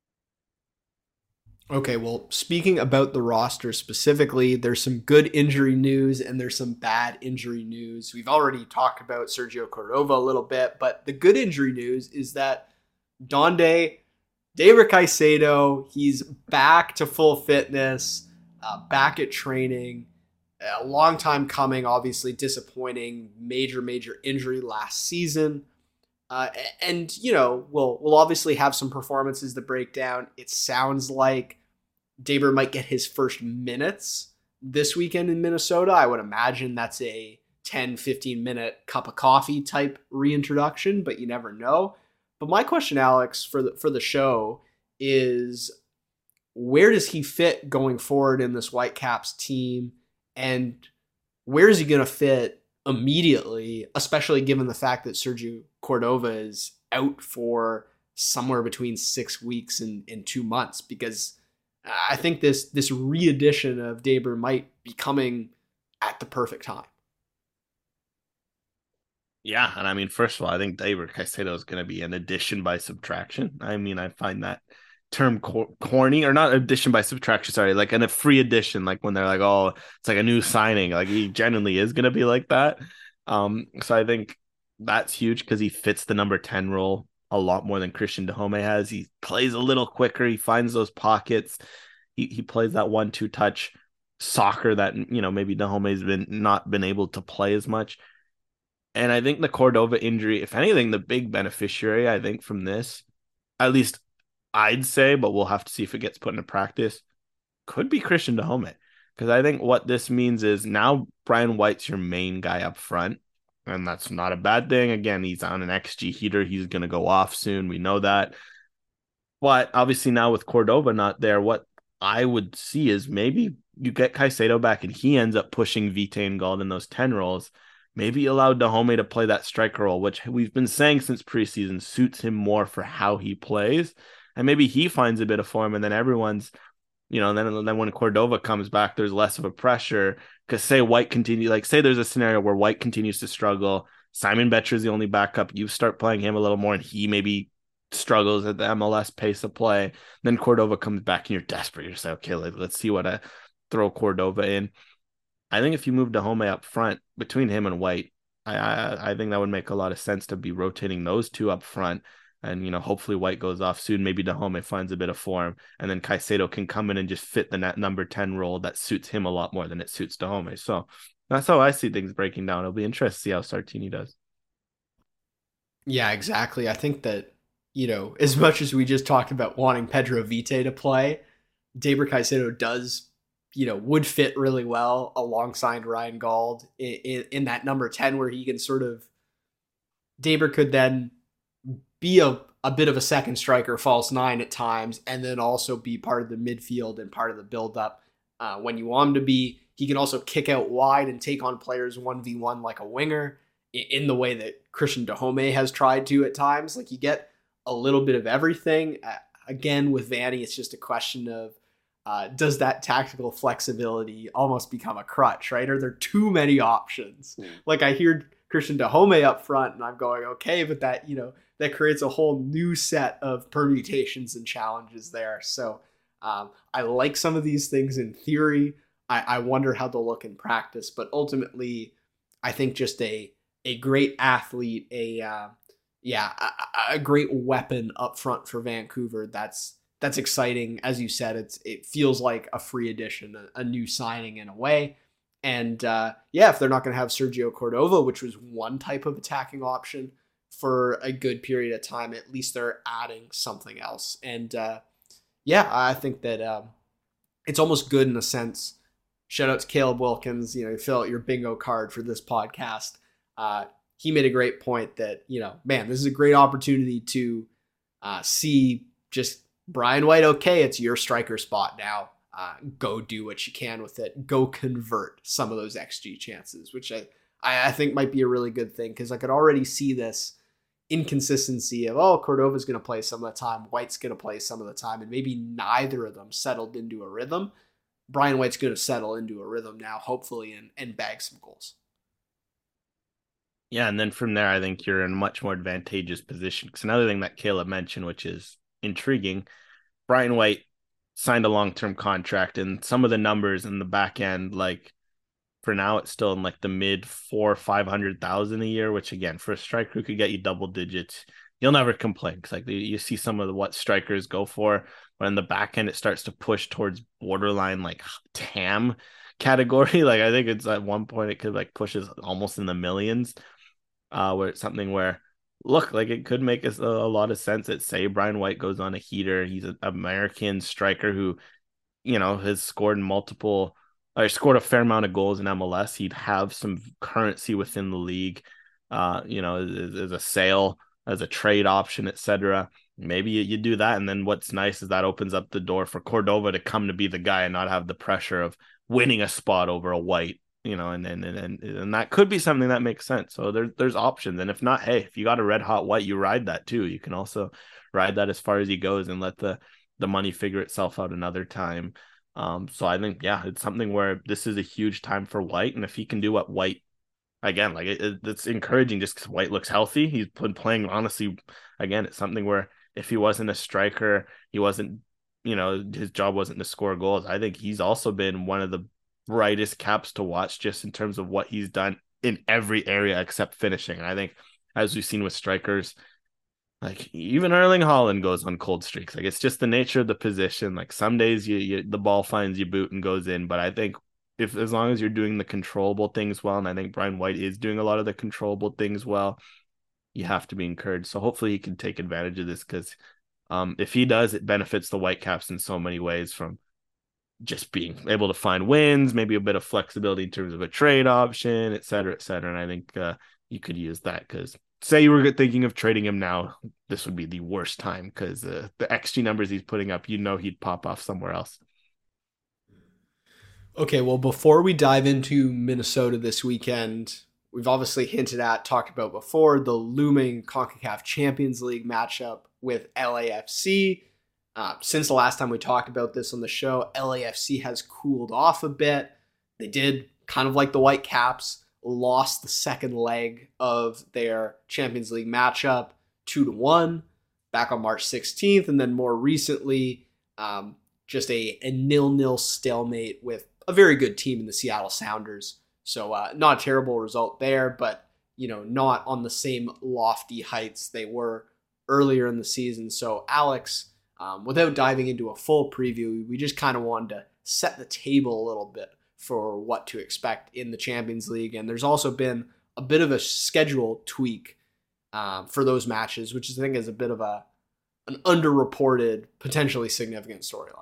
Okay, well, speaking about the roster specifically, there's some good injury news and there's some bad injury news. We've already talked about Sergio Cordova a little bit, but the good injury news is that Donde Deiber Caicedo, he's back to full fitness, uh, back at training. A long time coming, obviously disappointing, major, major injury last season. Uh, and, you know, we'll, we'll obviously have some performances to break down. It sounds like Deiber might get his first minutes this weekend in Minnesota. I would imagine that's a ten, fifteen minute cup of coffee type reintroduction, but you never know. But my question, Alex, for the for the show is, where does he fit going forward in this Whitecaps team? And where is he going to fit immediately, especially given the fact that Sergio Cordova is out for somewhere between six weeks and, and two months? Because I think this this re-edition of Deiber might be coming at the perfect time. Yeah, and I mean, first of all, I think Deiber Caicedo is going to be an addition by subtraction. I mean, I find that term cor- corny, or not addition by subtraction, sorry, like in a free addition, like when they're like, oh, it's like a new signing. Like, he genuinely is going to be like that. Um, so I think that's huge because he fits the number ten role a lot more than Christian Dajome has. He plays a little quicker. He finds those pockets. He he plays that one two touch soccer that, you know, maybe Dahome's been not been able to play as much. And I think the Cordova injury, if anything, the big beneficiary, I think, from this, at least I'd say, but we'll have to see if it gets put into practice, could be Christian Dahomey. Because I think what this means is now Brian White's your main guy up front. And that's not a bad thing. Again, he's on an X G heater. He's going to go off soon. We know that. But obviously now with Cordova not there, what I would see is maybe you get Caicedo back and he ends up pushing Vite and Gald in those ten roles. Maybe allow Dahomey to play that striker role, which we've been saying since preseason suits him more for how he plays. And maybe he finds a bit of form, and then everyone's, you know, then then when Cordova comes back, there's less of a pressure. Because say White continue, like say there's a scenario where White continues to struggle, Simon Betcher is the only backup. You start playing him a little more, and he maybe struggles at the M L S pace of play. Then Cordova comes back, and you're desperate. You're just like, okay, let, let's see what I throw Cordova in. I think if you move Dahomey up front between him and White, I, I I think that would make a lot of sense to be rotating those two up front. And, you know, hopefully White goes off soon. Maybe Dahomey finds a bit of form. And then Caicedo can come in and just fit the net number ten role that suits him a lot more than it suits Dahomey. So that's how I see things breaking down. It'll be interesting to see how Sartini does. Yeah, exactly. I think that, you know, as much as we just talked about wanting Pedro Vite to play, Deiber Caicedo does, you know, would fit really well alongside Ryan Gauld in, in, in that number ten where he can sort of, Deiber could then be a, a bit of a second striker, false nine at times, and then also be part of the midfield and part of the build-up uh, when you want him to be. He can also kick out wide and take on players one v one like a winger in the way that Christian Dahomey has tried to at times. Like, you get a little bit of everything. Uh, again, with Vanny, it's just a question of uh, does that tactical flexibility almost become a crutch, right? Are there too many options? Mm. Like, I hear Christian Dahomey up front, and I'm going, okay, but that, you know, that creates a whole new set of permutations and challenges there. So um, I like some of these things in theory. I, I wonder how they'll look in practice, but ultimately, I think just a a great athlete, a uh, yeah, a, a great weapon up front for Vancouver. That's that's exciting. As you said, it's it feels like a free addition, a, a new signing in a way. And uh, yeah, if they're not going to have Sergio Cordova, which was one type of attacking option for a good period of time, at least they're adding something else. And uh, yeah, I think that um, it's almost good in a sense. Shout out to Caleb Wilkins, you know, fill out your bingo card for this podcast. Uh, he made a great point that, you know, man, this is a great opportunity to uh, see just Brian White. Okay, it's your striker spot now. Uh, go do what you can with it. Go convert some of those X G chances, which I, I think might be a really good thing, because I could already see this inconsistency of, oh, Cordova's going to play some of the time, White's going to play some of the time, and maybe neither of them settled into a rhythm. Brian White's going to settle into a rhythm now, hopefully, and, and bag some goals. Yeah, and then from there, I think you're in a much more advantageous position. Because another thing that Caleb mentioned, which is intriguing, Brian White signed a long-term contract, and some of the numbers in the back end, like, for now, it's still in like the mid four, five hundred thousand a year, which again, for a striker who could get you double digits, you'll never complain. Because like you see some of the, what strikers go for, but in the back end, it starts to push towards borderline like T A M category. Like I think it's at one point it could like pushes almost in the millions, uh, where it's something where look like it could make us a, a lot of sense. That say Brian White goes on a heater, he's an American striker who, you know, has scored multiple. I scored a fair amount of goals in M L S. He'd have some currency within the league, uh, you know, as, as a sale, as a trade option, et cetera. Maybe you, you do that. And then what's nice is that opens up the door for Cordova to come to be the guy and not have the pressure of winning a spot over a White, you know, and and and, and that could be something that makes sense. So there, there's options. And if not, hey, if you got a red hot White, you ride that too. You can also ride that as far as he goes and let the, the money figure itself out another time. Um, so I think, yeah, it's something where this is a huge time for White. And if he can do what White, again, like it, it, it's encouraging just because White looks healthy. He's been playing, honestly, again, it's something where if he wasn't a striker, he wasn't, you know, his job wasn't to score goals. I think he's also been one of the brightest Caps to watch just in terms of what he's done in every area except finishing. And I think as we've seen with strikers, like even Erling Haaland goes on cold streaks. Like it's just the nature of the position. Like some days you, you the ball finds you boot and goes in. But I think if as long as you're doing the controllable things well, and I think Brian White is doing a lot of the controllable things well, you have to be encouraged. So hopefully he can take advantage of this because Um, if he does, it benefits the Whitecaps in so many ways, from just being able to find wins, maybe a bit of flexibility in terms of a trade option, et cetera, et cetera. And I think uh, you could use that, because say you were thinking of trading him now, this would be the worst time, because uh, the X G numbers he's putting up, you know, he'd pop off somewhere else. Okay, well, before we dive into Minnesota this weekend, we've obviously hinted at, talked about before, the looming CONCACAF Champions League matchup with L A F C. Uh, since the last time we talked about this on the show, L A F C has cooled off a bit. They did, kind of like the Whitecaps, lost the second leg of their Champions League matchup two to one back on March sixteenth, and then more recently, um, just a, a nil-nil stalemate with a very good team in the Seattle Sounders. So uh, not a terrible result there, but you know, not on the same lofty heights they were earlier in the season. So Alex, um, without diving into a full preview, we just kind of wanted to set the table a little bit for what to expect in the Champions League. And there's also been a bit of a schedule tweak um, for those matches, which I think is a bit of a an underreported, potentially significant storyline.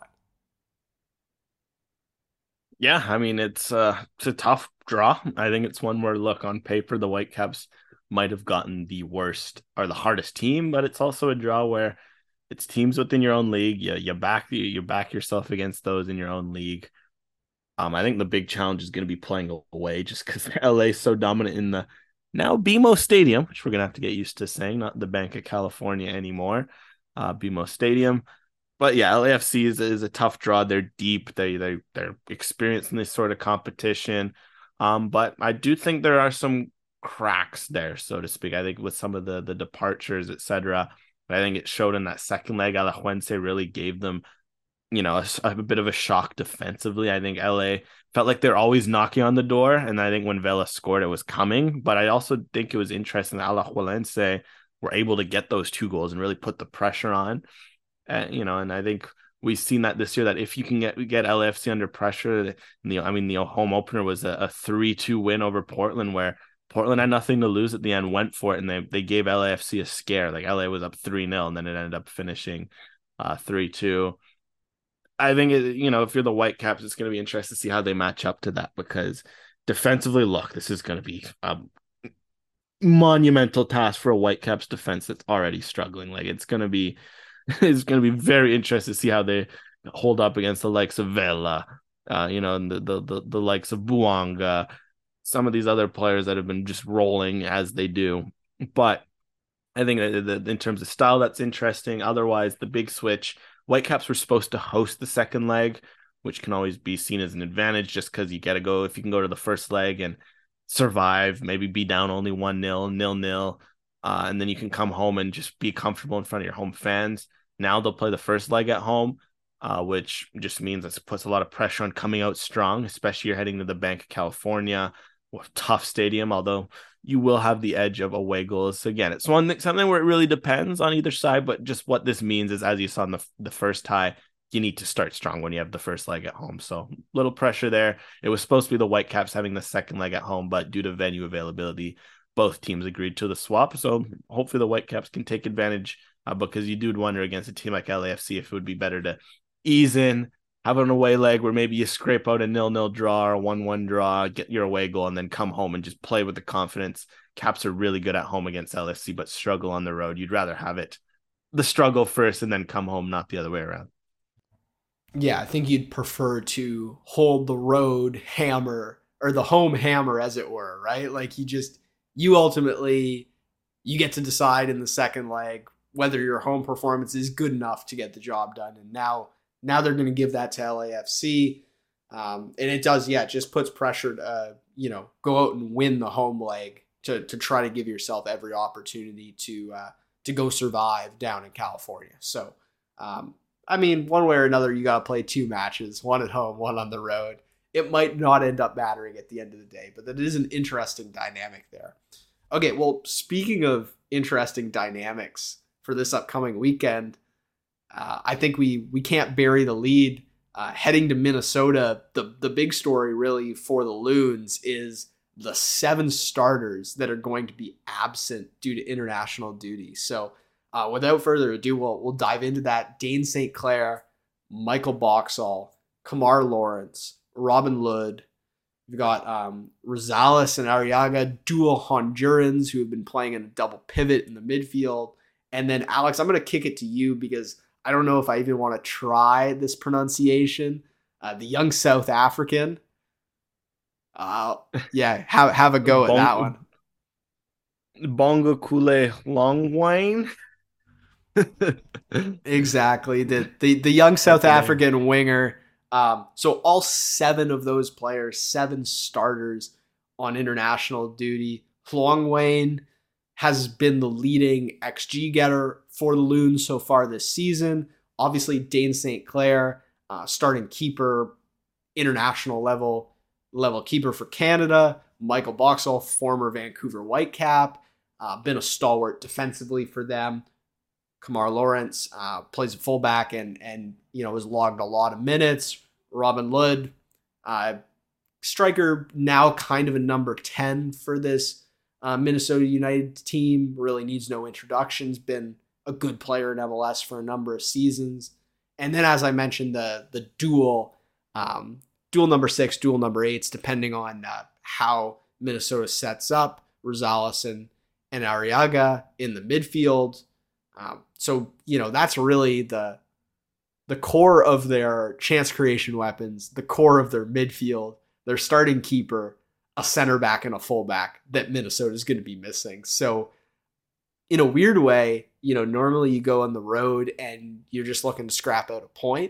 Yeah, I mean, it's uh, it's a tough draw. I think it's one where, look, on paper, the Whitecaps might have gotten the worst or the hardest team, but it's also a draw where it's teams within your own league. You, you back you, you back yourself against those in your own league. Um, I think the big challenge is going to be playing away, just because L A is so dominant in the now B M O Stadium, which we're going to have to get used to saying, not the Bank of California anymore, uh, B M O Stadium. But yeah, L A F C is, is a tough draw. They're deep. They they they're experienced in this sort of competition. Um, but I do think there are some cracks there, so to speak. I think with some of the the departures, et cetera. I think it showed in that second leg. Alajuelense really gave them, you know, a, a bit of a shock defensively. I think L A felt like they're always knocking on the door, and I think when Vela scored, it was coming. But I also think it was interesting that Alajuelense were able to get those two goals and really put the pressure on. Uh, you know, and I think we've seen that this year, that if you can get get L A F C under pressure, the I mean, the home opener was a, a three two win over Portland, where Portland had nothing to lose at the end, went for it, and they they gave L A F C a scare. Like L A was up three nil, and then it ended up finishing uh, three two. I think, it, you know, if you're the Whitecaps, it's going to be interesting to see how they match up to that, because defensively, look, this is going to be a monumental task for a Whitecaps defense that's already struggling. Like, it's going to be it's going to be very interesting to see how they hold up against the likes of Vela, uh, you know, and the, the the the likes of Buanga, some of these other players that have been just rolling as they do. But I think that in terms of style, that's interesting. Otherwise, the big switch, Whitecaps were supposed to host the second leg, which can always be seen as an advantage, just because you got to go, if you can go to the first leg and survive, maybe be down only one nil, nil nil, uh, and then you can come home and just be comfortable in front of your home fans. Now they'll play the first leg at home, uh, which just means that it puts a lot of pressure on coming out strong, especially you're heading to the Bank of California, or tough stadium, although you will have the edge of away goals. Again, it's one thing, something where it really depends on either side, but just what this means is, as you saw in the, the first tie, you need to start strong when you have the first leg at home. So little pressure there. It was supposed to be the Whitecaps having the second leg at home, but due to venue availability, both teams agreed to the swap. So hopefully the Whitecaps can take advantage, uh, because you do wonder against a team like L A F C if it would be better to ease in, have an away leg where maybe you scrape out a nil-nil draw or a one-one draw, get your away goal, and then come home and just play with the confidence. Caps are really good at home against L A F C, but struggle on the road. You'd rather have it the struggle first and then come home, not the other way around. Yeah, I think you'd prefer to hold the road hammer, or the home hammer, as it were, right? Like you just, you ultimately, you get to decide in the second leg whether your home performance is good enough to get the job done. And now, now they're going to give that to L A F C. Um, and it does, yeah, it just puts pressure to, uh, you know, go out and win the home leg to to try to give yourself every opportunity to uh, to go survive down in California. So, um, I mean, one way or another, you got to play two matches, one at home, one on the road. It might not end up mattering at the end of the day, but that is an interesting dynamic there. Okay, well, speaking of interesting dynamics for this upcoming weekend, uh, I think we we can't bury the lead. Uh, heading to Minnesota, the, the big story really for the Loons is the seven starters that are going to be absent due to international duty. So uh, without further ado, we'll, we'll dive into that. Dayne Saint Clair, Michael Boxall, Kemar Lawrence, Robin Lod. We've got um, Rosales and Arriaga, dual Hondurans who have been playing in a double pivot in the midfield. And then, Alex, I'm going to kick it to you because I don't know if I even want to try this pronunciation. Uh, the young South African. Uh, yeah, have, have a go at Bong- that one. Bongo Kule Longwine. Exactly. The, the, the young South Okay. African winger. Um, so all seven of those players, seven starters on international duty. Long Wayne has been the leading X G getter for the Loons so far this season. Obviously, Dayne Saint Clair, uh, starting keeper, international level level keeper for Canada. Michael Boxall, former Vancouver Whitecap, uh, been a stalwart defensively for them. Kemar Lawrence uh, plays a fullback and and you know has logged a lot of minutes. Robin Lod, uh, striker, now kind of a number ten for this uh, Minnesota United team. Really needs no introductions. Been a good player in M L S for a number of seasons. And then, as I mentioned, the the dual um, dual number six, dual number eights, depending on uh, how Minnesota sets up. Rosales and and Arriaga in the midfield. Um, so, you know, that's really the the core of their chance creation weapons, the core of their midfield, their starting keeper, a center back and a fullback that Minnesota is going to be missing. So in a weird way, you know, normally you go on the road and you're just looking to scrap out a point.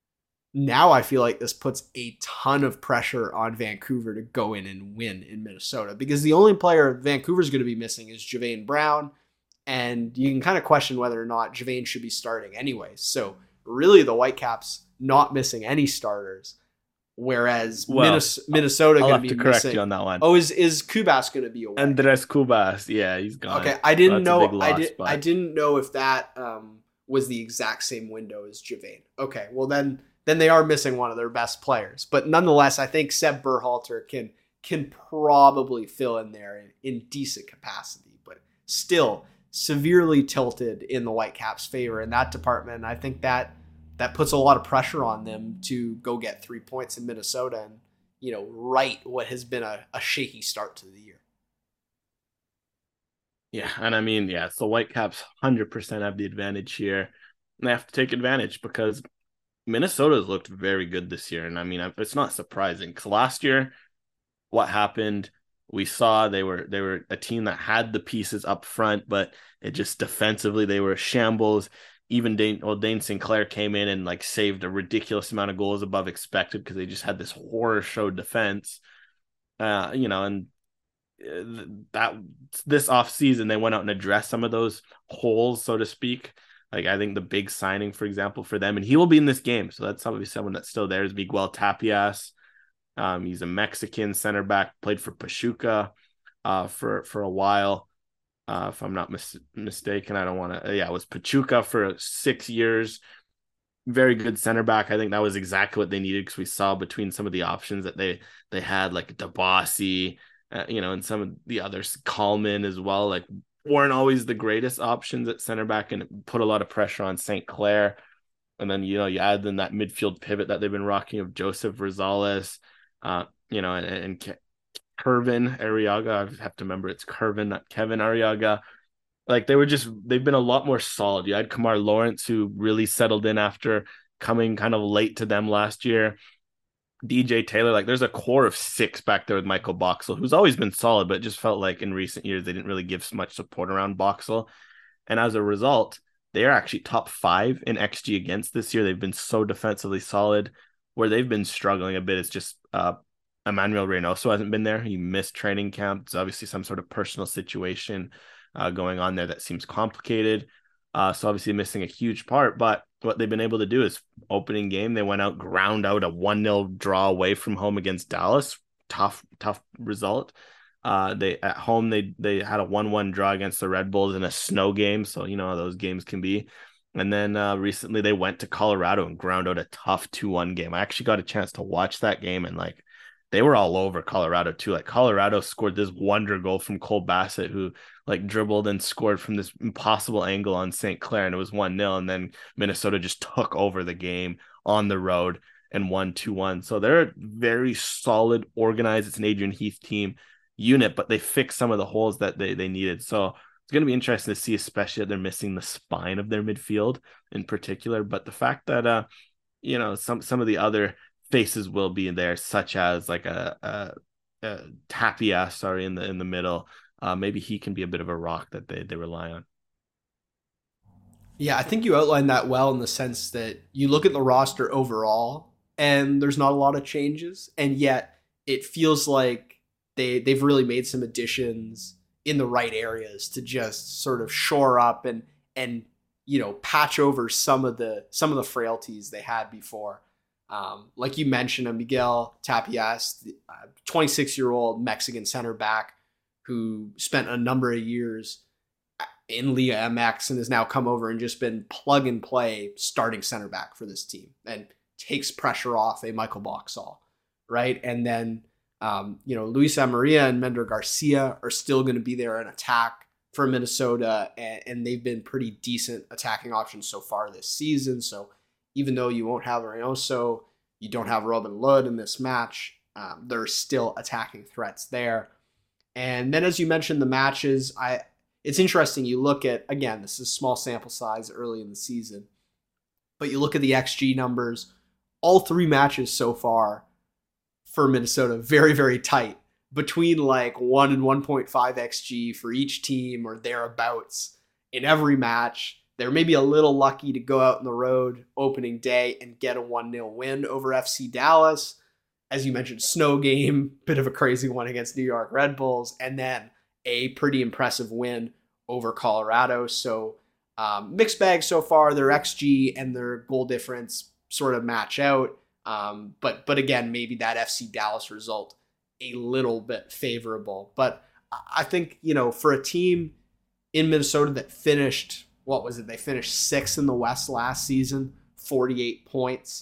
Now I feel like this puts a ton of pressure on Vancouver to go in and win in Minnesota because the only player Vancouver's going to be missing is Javain Brown. And you can kind of question whether or not Javain should be starting anyway. So really the Whitecaps not missing any starters, whereas Well, Minnes- Minnesota I'll going have to to be correct missing. you on that one. Oh, is is Kubas going to be away? Andres Cubas, yeah, he's gone. Okay, I didn't So that's a know. big I loss, did. but- I didn't know if that um, was the exact same window as Javain. Okay, well then, then they are missing one of their best players. But nonetheless, I think Seb Berhalter can can probably fill in there in, in decent capacity. But still, severely tilted in the Whitecaps' favor in that department. I think that that puts a lot of pressure on them to go get three points in Minnesota and you know right what has been a, a shaky start to the year. Yeah, and I mean, yeah, so Whitecaps one hundred percent have the advantage here. And they have to take advantage because Minnesota's looked very good this year. And I mean, it's not surprising because last year, what happened, we saw they were they were a team that had the pieces up front, but it just defensively, they were shambles. Even Dayne, well, Dayne Saint Clair came in and like saved a ridiculous amount of goals above expected because they just had this horror show defense. Uh, you know, and that this offseason they went out and addressed some of those holes, so to speak. Like I think the big signing, for example, for them, and he will be in this game, so that's obviously someone that's still there, is Miguel Tapias. Um, he's a Mexican center back, played for Pachuca uh, for for a while, uh, if I'm not mis- mistaken. I don't want to. Yeah, it was Pachuca for six years. Very good center back. I think that was exactly what they needed because we saw between some of the options that they they had, like Dabasi, uh, you know, and some of the others, Coleman as well, like weren't always the greatest options at center back, and it put a lot of pressure on Saint Clair. And then, you know, you add in that midfield pivot that they've been rocking of Joseph Rosales, uh, you know, and, and Ke- Kervin Arriaga. I have to remember it's Kervin, not Kevin Arriaga. Like they were just, they've been a lot more solid. You had Kemar Lawrence, who really settled in after coming kind of late to them last year. D J Taylor, like there's a core of six back there with Michael Boxall, who's always been solid, but it just felt like in recent years they didn't really give much support around Boxall. And as a result, they are actually top five in X G against this year. They've been so defensively solid. Where they've been struggling a bit is just uh, Emmanuel Reynoso hasn't been there. He missed training camp. It's obviously some sort of personal situation uh, going on there that seems complicated. Uh, so obviously missing a huge part, but what they've been able to do is opening game, they went out, ground out a one nil draw away from home against Dallas. Tough, tough result. Uh, they at home, they they had a one one draw against the Red Bulls in a snow game. So, you know how those games can be. And then uh, recently they went to Colorado and ground out a tough two one game. I actually got a chance to watch that game, and like they were all over Colorado too. Like Colorado scored this wonder goal from Cole Bassett, who like dribbled and scored from this impossible angle on Saint Clair, and it was one nil. And then Minnesota just took over the game on the road and won two one. So they're a very solid, organized. It's an Adrian Heath team unit, but they fixed some of the holes that they, they needed. So it's going to be interesting to see, especially that they're missing the spine of their midfield in particular. But the fact that, uh, you know, some, some of the other faces will be in there, such as like a, a, a Tapia, sorry, in the, in the middle. Uh, maybe he can be a bit of a rock that they, they rely on. Yeah, I think you outlined that well in the sense that you look at the roster overall and there's not a lot of changes. And yet it feels like they, they've really made some additions in the right areas to just sort of shore up and, and, you know, patch over some of the, some of the frailties they had before. Um, like you mentioned, Miguel Tapias, uh, twenty-six-year-old Mexican center back who spent a number of years in Liga M X and has now come over and just been plug and play starting center back for this team and takes pressure off a Michael Boxall, right? And then, um, you know, Luis Amaria and Mender Garcia are still going to be there in attack for Minnesota, and, and they've been pretty decent attacking options so far this season. So even though you won't have Reynoso, you don't have Robin Lod in this match, um, there's still attacking threats there. And then, as you mentioned, the matches, I it's interesting. You look at, again, this is small sample size early in the season, but you look at the X G numbers, all three matches so far for Minnesota, very, very tight, between like one and one point five X G for each team or thereabouts in every match. They're maybe a little lucky to go out on the road opening day and get a one nil win over F C Dallas. As you mentioned, snow game, bit of a crazy one against New York Red Bulls, and then a pretty impressive win over Colorado. So um, mixed bag so far. Their X G and their goal difference sort of match out. Um, but but again, maybe that F C Dallas result a little bit favorable. But I think, you know, for a team in Minnesota that finished, what was it? They finished sixth in the West last season, forty-eight points.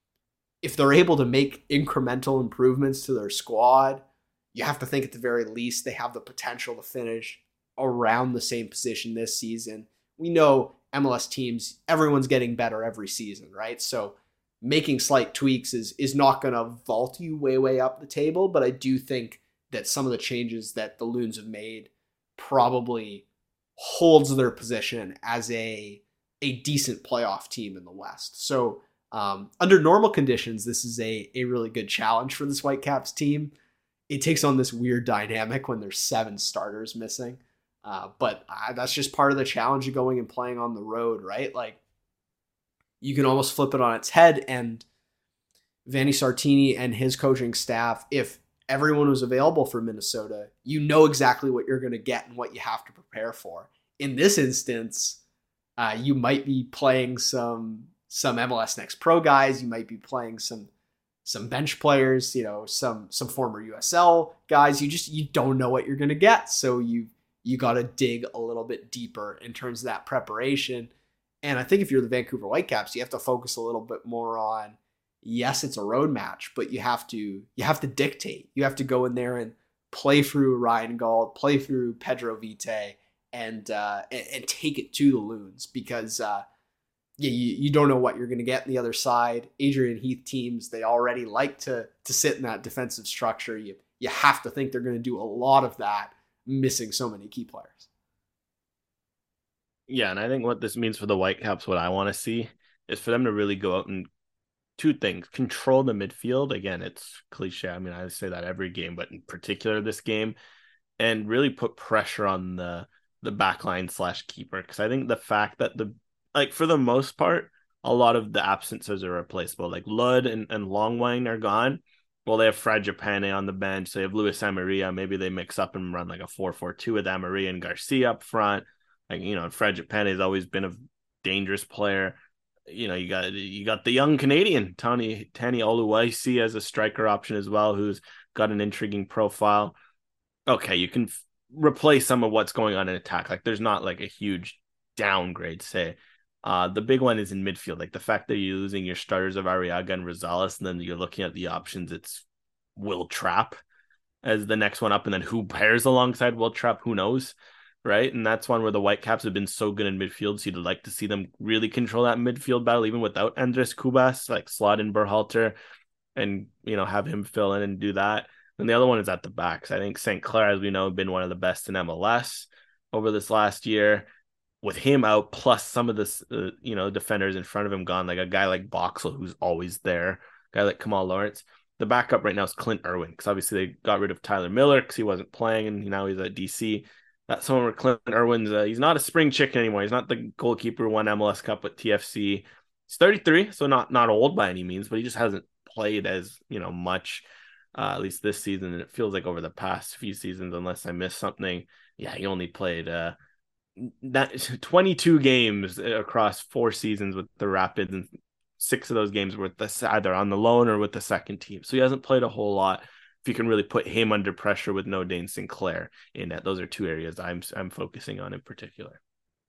If they're able to make incremental improvements to their squad, you have to think at the very least they have the potential to finish around the same position this season. We know M L S teams, everyone's getting better every season, right? So making slight tweaks is is not going to vault you way, way up the table, but I do think that some of the changes that the Loons have made probably holds their position as a, a decent playoff team in the West. So um, under normal conditions, this is a, a really good challenge for this Whitecaps team. It takes on this weird dynamic when there's seven starters missing. Uh, but uh, that's just part of the challenge of going and playing on the road, right? Like, you can almost flip it on its head, and Vanni Sartini and his coaching staff, if everyone was available for Minnesota, you know exactly what you're going to get and what you have to prepare for. In this instance, uh, you might be playing some some M L S Next Pro guys. You might be playing some some bench players, you know, some some former U S L guys. You just you don't know what you're going to get, so you you got to dig a little bit deeper in terms of that preparation. And I think if you're the Vancouver Whitecaps, you have to focus a little bit more on, yes, it's a road match, but you have to you have to dictate. You have to go in there and play through Ryan Gauld, play through Pedro Vite, and uh, and, and take it to the Loons, because uh, yeah, you, you don't know what you're going to get on the other side. Adrian Heath teams, they already like to to sit in that defensive structure. You you have to think they're going to do a lot of that, missing so many key players. Yeah, and I think what this means for the Whitecaps, what I want to see, is for them to really go out and two things: control the midfield. Again, it's cliche. I mean, I say that every game, but in particular this game, and really put pressure on the the backline slash keeper. Because I think the fact that the like for the most part, a lot of the absences are replaceable. Like Lud and, and Longwine are gone. Well, they have Fred Japane on the bench. They have Luis Amaria. Maybe they mix up and run like a four four two with Amaria and Garcia up front. Like, you know, Fred Japane has always been a dangerous player. You know, you got you got the young Canadian, Tony Tani Oluwaisi, as a striker option as well, who's got an intriguing profile. Okay, you can f- replace some of what's going on in attack. Like, there's not like a huge downgrade, say. Uh, the big one is in midfield. Like, the fact that you're losing your starters of Arriaga and Rosales, and then you're looking at the options, it's Will Trapp as the next one up, and then who pairs alongside Will Trapp, who knows, right? And that's one where the Whitecaps have been so good in midfield, so you'd like to see them really control that midfield battle, even without Andres Cubas, like slot in Berhalter and, you know, have him fill in and do that. And the other one is at the backs. I think Saint Clair, as we know, have been one of the best in M L S over this last year. With him out, plus some of the uh, you know, defenders in front of him gone, like a guy like Boxall, who's always there, a guy like Kamal Lawrence. The backup right now is Clint Irwin, because obviously they got rid of Tyler Miller because he wasn't playing, and now he's at D C. That's someone where Clint Irwin's, uh, he's not a spring chicken anymore. He's not the goalkeeper who won M L S Cup with T F C. He's thirty-three, so not not old by any means, but he just hasn't played as, you know, much, uh, at least this season. And it feels like over the past few seasons, unless I missed something, yeah, he only played uh, twenty-two games across four seasons with the Rapids, and six of those games were the, either on the loan or with the second team. So he hasn't played a whole lot. If you can really put him under pressure with no Dane Sinclair in that, those are two areas I'm I'm focusing on in particular.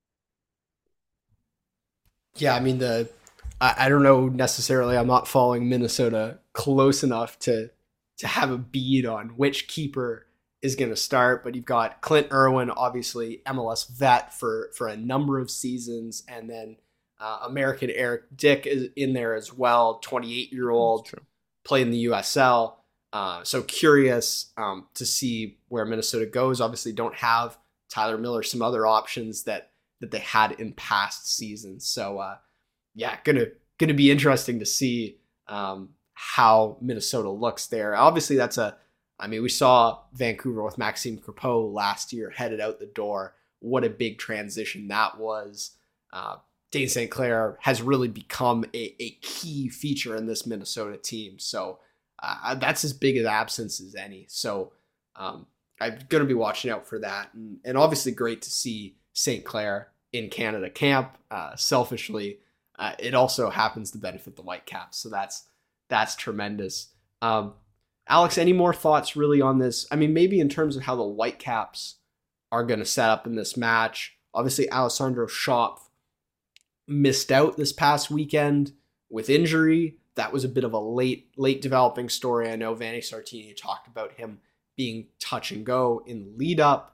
Yeah, I mean, the I, I don't know necessarily. I'm not following Minnesota close enough to to have a bead on which keeper is going to start, but you've got Clint Irwin, obviously M L S vet for for a number of seasons, and then uh, American Eric Dick is in there as well, twenty-eight year old, played in the U S L. Uh, so curious um, to see where Minnesota goes. Obviously, don't have Tyler Miller, some other options that that they had in past seasons. So uh, yeah, gonna gonna be interesting to see um, how Minnesota looks there. Obviously, that's a I mean, we saw Vancouver with Maxime Crepeau last year headed out the door. What a big transition that was. Uh, Dane Saint Clair has really become a, a key feature in this Minnesota team. So uh, that's as big an absence as any. So um, I'm going to be watching out for that. And, and obviously great to see Saint Clair in Canada camp. Uh, selfishly, uh, it also happens to benefit the Whitecaps. So that's, that's tremendous. Um, Alex, any more thoughts really on this? I mean, maybe in terms of how the Whitecaps are going to set up in this match. Obviously, Alessandro Schopf missed out this past weekend with injury. That was a bit of a late, late developing story. I know Vanni Sartini talked about him being touch and go in the lead up.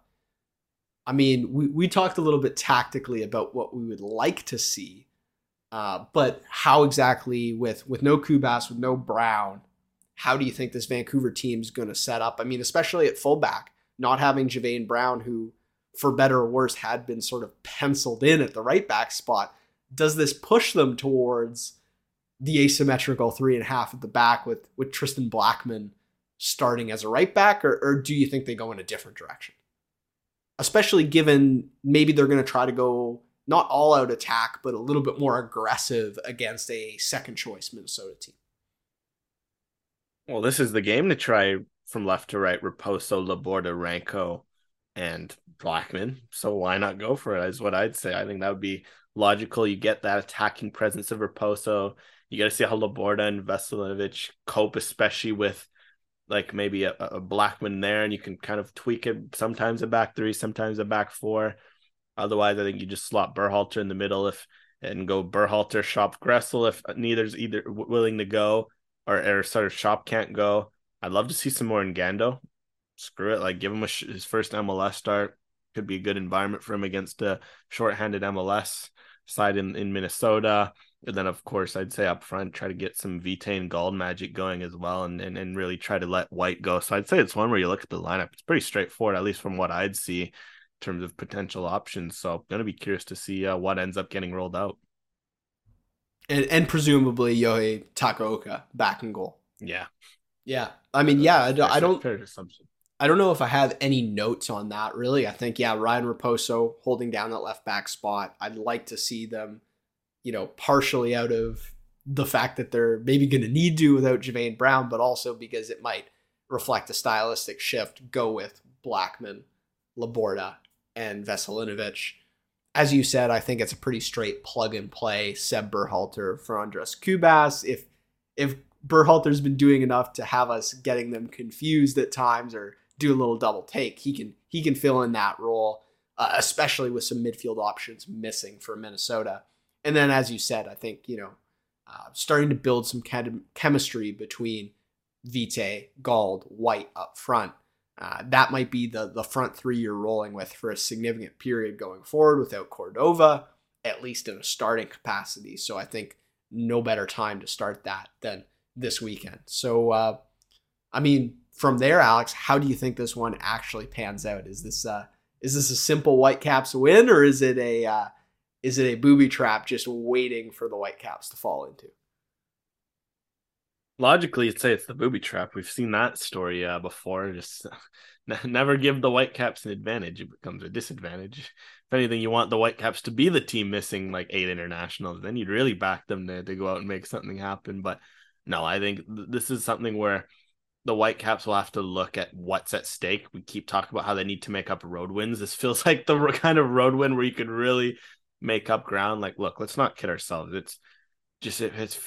I mean, we, we talked a little bit tactically about what we would like to see, uh, but how exactly with, with no Cubas, with no Brown, how do you think this Vancouver team is going to set up? I mean, especially at fullback, not having Javain Brown, who, for better or worse, had been sort of penciled in at the right back spot. Does this push them towards the asymmetrical three and a half at the back with, with Tristan Blackman starting as a right back, or, or do you think they go in a different direction? Especially given maybe they're going to try to go not all out attack, but a little bit more aggressive against a second choice Minnesota team. Well, this is the game to try from left to right: Raposo, Laborda, Ranko, and Blackman. So why not go for it, is what I'd say. I think that would be logical. You get that attacking presence of Raposo. You got to see how Laborda and Veselinovic cope, especially with like maybe a, a Blackman there, and you can kind of tweak it. Sometimes a back three, sometimes a back four. Otherwise, I think you just slot Berhalter in the middle if and go Berhalter, Schopf, Gressel if neither's either willing to go. Or, or sort of Schopf can't go. I'd love to see some more Ngando. Screw it. Like, give him a sh- his first M L S start. Could be a good environment for him against a shorthanded M L S side in, in Minnesota. And then, of course, I'd say up front, try to get some Vitae and Gald magic going as well, and, and, and really try to let White go. So I'd say it's one where you look at the lineup. It's pretty straightforward, at least from what I'd see in terms of potential options. So I'm going to be curious to see uh, what ends up getting rolled out. And, and presumably Yohei Takaoka back in goal. Yeah. Yeah. I mean, yeah, I, Fair, I don't fair assumption. I don't know if I have any notes on that, really. I think, yeah, Ryan Raposo holding down that left back spot. I'd like to see them, you know, partially out of the fact that they're maybe going to need to without Javain Brown, but also because it might reflect a stylistic shift, go with Blackman, Laborda, and Veselinovic. As you said, I think it's a pretty straight plug and play Seb Berhalter for Andres Cubas. If if Berhalter's been doing enough to have us getting them confused at times or do a little double take, he can he can fill in that role, uh, especially with some midfield options missing for Minnesota. And then, as you said, I think, you know, uh, starting to build some chem- chemistry between Vitae, Gald, White up front. Uh, that might be the, the front three you're rolling with for a significant period going forward without Cordova, at least in a starting capacity. So I think no better time to start that than this weekend. So, uh, I mean, from there, Alex, how do you think this one actually pans out? Is this uh, is this a simple Whitecaps win, or is it a uh, is it a booby trap just waiting for the Whitecaps to fall into? Logically, you'd say it's the booby trap. We've seen that story uh, before. Just uh, never give the Whitecaps an advantage. It becomes a disadvantage. If anything, you want the Whitecaps to be the team missing like eight internationals. Then you'd really back them to, to go out and make something happen. But no, I think th- this is something where the Whitecaps will have to look at what's at stake. We keep talking about how they need to make up road wins. This feels like the kind of road win where you could really make up ground. Like, look, let's not kid ourselves. It's just, if it's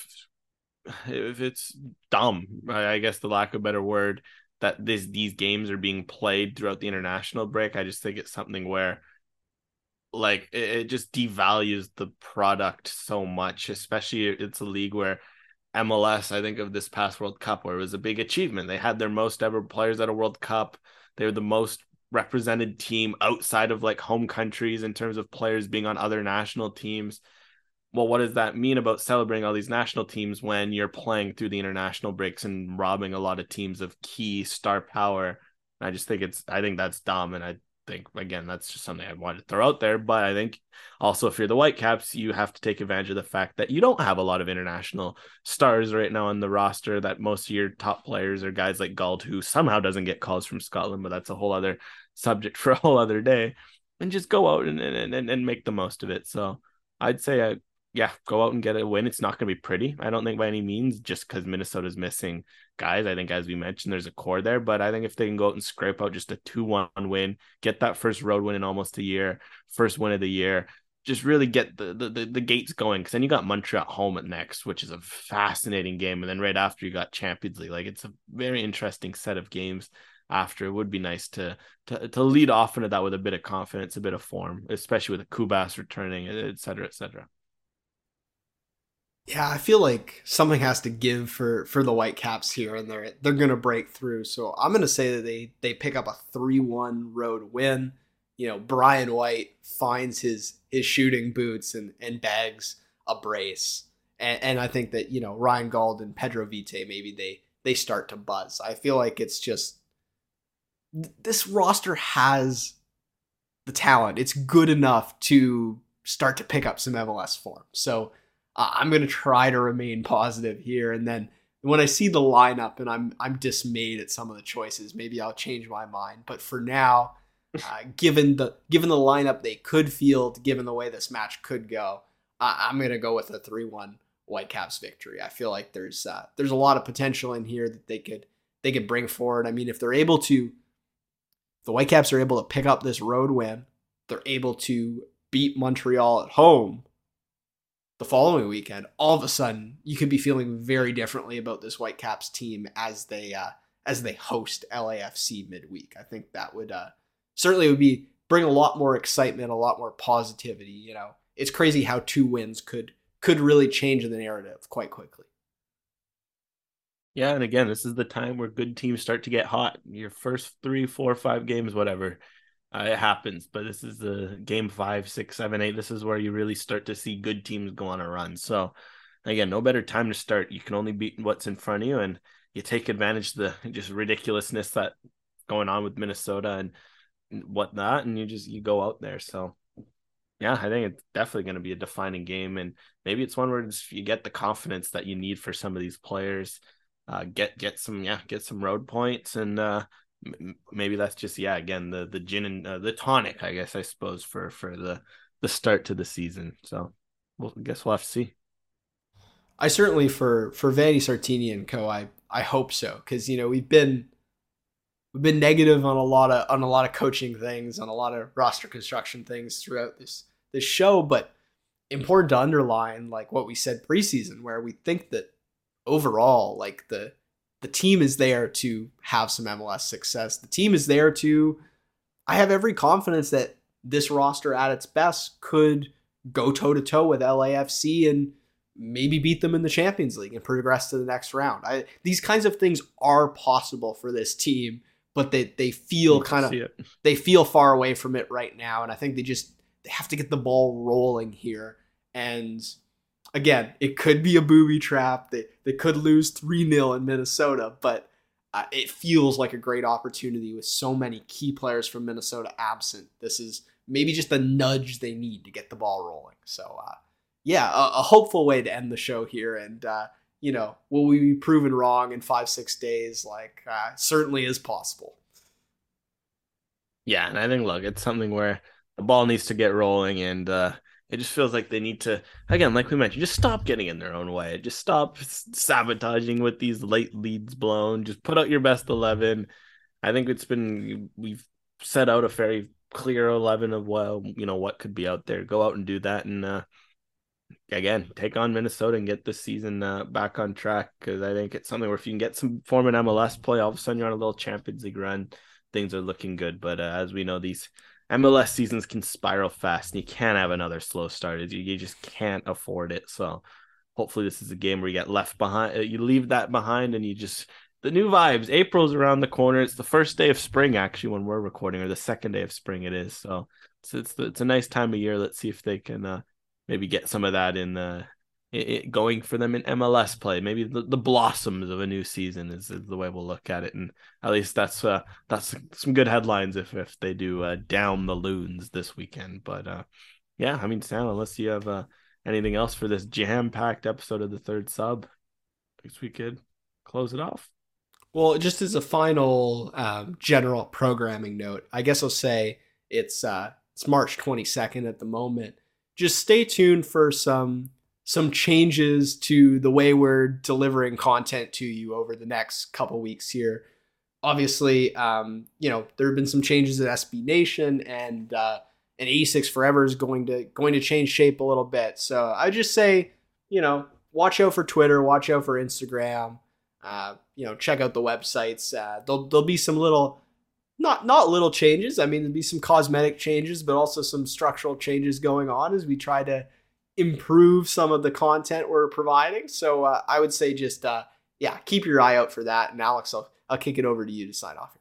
if it's dumb, I guess the lack of a better word, that this these games are being played throughout the international break. I just think it's something where like it, it just devalues the product so much, especially it's a league where M L S, I think of this past World Cup where it was a big achievement. They had their most ever players at a World Cup. They were the most represented team outside of like home countries in terms of players being on other national teams. Well, what does that mean about celebrating all these national teams when you're playing through the international breaks and robbing a lot of teams of key star power? I just think it's, I think that's dumb. And I think, again, that's just something I wanted to throw out there. But I think also if you're the Whitecaps, you have to take advantage of the fact that you don't have a lot of international stars right now on the roster, that most of your top players are guys like Gald, who somehow doesn't get calls from Scotland, but that's a whole other subject for a whole other day. And just go out and, and, and, and make the most of it. So I'd say I, yeah, go out and get a win. It's not going to be pretty, I don't think, by any means, just because Minnesota's missing guys. I think, as we mentioned, there's a core there, but I think if they can go out and scrape out just a two one win, get that first road win in almost a year, first win of the year, just really get the the, the, the gates going, because then you got Montreal at home at next, which is a fascinating game, and then right after you got Champions League. Like, it's a very interesting set of games after. It would be nice to to to lead off into that with a bit of confidence, a bit of form, especially with a Kubas returning, et cetera, et cetera. Yeah, I feel like something has to give for, for the Whitecaps here, and they're they're gonna break through. So I'm gonna say that they they pick up a three one road win. You know, Brian White finds his his shooting boots and and bags a brace, and, and I think that, you know, Ryan Gald and Pedro Vitae, maybe they they start to buzz. I feel like it's just, this roster has the talent. It's good enough to start to pick up some M L S form. So Uh, I'm going to try to remain positive here. And then when I see the lineup and I'm I'm dismayed at some of the choices, maybe I'll change my mind. But for now, uh, given the given the lineup they could field, given the way this match could go, uh, I'm going to go with a three one Whitecaps victory. I feel like there's uh, there's a lot of potential in here that they could they could bring forward. I mean, if they're able to, if the Whitecaps are able to pick up this road win, they're able to beat Montreal at home the following weekend, all of a sudden you could be feeling very differently about this Whitecaps team as they uh, as they host L A F C midweek. I think that would uh, certainly would be bring a lot more excitement, a lot more positivity. You know, it's crazy how two wins could could really change the narrative quite quickly. Yeah, and again, this is the time where good teams start to get hot. Your first three, four, five games, whatever. Uh, it happens, but this is the game five, six, seven, eight. This is where you really start to see good teams go on a run. So, again, no better time to start. You can only beat what's in front of you, and you take advantage of the just ridiculousness that's going on with Minnesota and whatnot, and you just you go out there. So, yeah, I think it's definitely going to be a defining game, and maybe it's one where just you get the confidence that you need for some of these players. Uh, get get some yeah, get some road points, and uh, maybe that's just, yeah, again, the the gin and uh, the tonic, I guess, I suppose, for for the the start to the season. So we'll I guess we'll have to see. I certainly, for for Vanni Sartini and co, I I hope so, because, you know, we've been we've been negative on a lot of on a lot of coaching things, on a lot of roster construction things throughout this this show, but important to underline, like what we said preseason, where we think that overall, like the The team is there to have some M L S success. The team is there to, I have every confidence that this roster at its best could go toe to toe with L A F C and maybe beat them in the Champions League and progress to the next round. I, these kinds of things are possible for this team, but they, they feel kind of, they feel far away from it right now. And I think they just, they have to get the ball rolling here. And again, it could be a booby trap. They, they could lose three nil in Minnesota, but uh, it feels like a great opportunity with so many key players from Minnesota absent. This is maybe just the nudge they need to get the ball rolling. So, uh, yeah, a, a hopeful way to end the show here. And, uh, you know, will we be proven wrong in five, six days? Like, uh, certainly is possible. Yeah, and I think, look, it's something where the ball needs to get rolling, and uh, it just feels like they need to, again, like we mentioned, just stop getting in their own way. Just stop sabotaging with these late leads blown. Just put out your best eleven. I think it's been, we've set out a very clear eleven of, well, you know, what could be out there. Go out and do that, and uh, again, take on Minnesota and get this season uh, back on track, because I think it's something where if you can get some form in M L S play, all of a sudden you're on a little Champions League run. Things are looking good. But uh, as we know, these M L S seasons can spiral fast, and you can't have another slow start. You, you just can't afford it. So hopefully this is a game where you get left behind. You leave that behind, and you just, the new vibes. April's around the corner. It's the first day of spring, actually, when we're recording, or the second day of spring it is. So it's it's, it's a nice time of year. Let's see if they can uh, maybe get some of that in uh, it, it going for them in M L S play. Maybe the, the blossoms of a new season is, is the way we'll look at it. And at least that's uh, that's some good headlines if, if they do uh, down the Loons this weekend. But uh, yeah, I mean, Sam, unless you have uh, anything else for this jam-packed episode of the Third Sub, I guess we could close it off. Well, just as a final um, general programming note, I guess I'll say it's uh, it's March twenty-second at the moment. Just stay tuned for some some changes to the way we're delivering content to you over the next couple weeks here. Obviously, um, you know, there have been some changes at S B Nation, and uh, and eighty-six Forever is going to going to change shape a little bit. So I just say, you know, watch out for Twitter, watch out for Instagram. Uh, you know, check out the websites. Uh, there'll there'll be some little, not not little changes. I mean, there'll be some cosmetic changes, but also some structural changes going on as we try to improve some of the content we're providing. So uh, I would say just uh, yeah, keep your eye out for that. And Alex, I'll I'll kick it over to you to sign off here.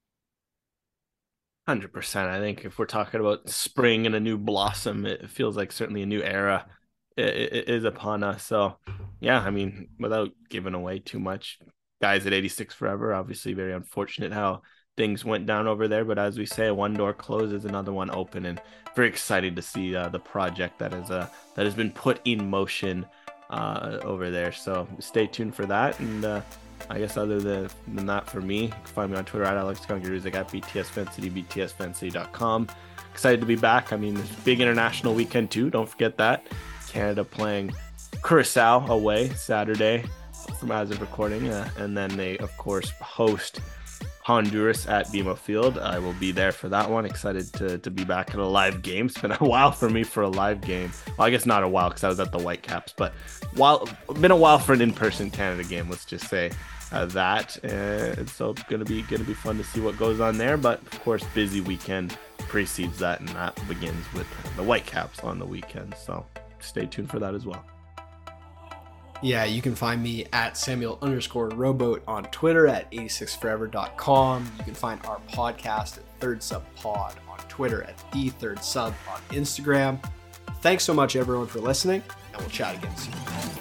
one hundred percent. I think if we're talking about spring and a new blossom, it feels like certainly a new era is upon us. So yeah, I mean, without giving away too much, guys at eighty-six Forever, obviously very unfortunate how things went down over there, but as we say, one door closes, another one open, and very excited to see uh, the project that is uh that has been put in motion uh over there. So stay tuned for that. And uh I guess other than, than that, for me, you can find me on Twitter at Alex Congaruzik, at B T S Fan City, B T S Fan City dot com. Excited to be back. I mean, it's a big international weekend too, don't forget that. Canada playing Curacao away Saturday from as of recording, uh, and then they of course host Honduras at B M O Field. I will be there for that one. Excited to to be back at a live game. It's been a while for me for a live game. Well, I guess not a while because I was at the Whitecaps, but while been a while for an in-person Canada game. Let's just say uh, that. Uh, so it's gonna be gonna be fun to see what goes on there. But of course, busy weekend precedes that, and that begins with the Whitecaps on the weekend. So stay tuned for that as well. Yeah, you can find me at Samuel underscore Rowboat on Twitter, at eighty-six forever dot com. You can find our podcast at Third Sub Pod on Twitter, at The Third Sub on Instagram. Thanks so much, everyone, for listening, and we'll chat again soon.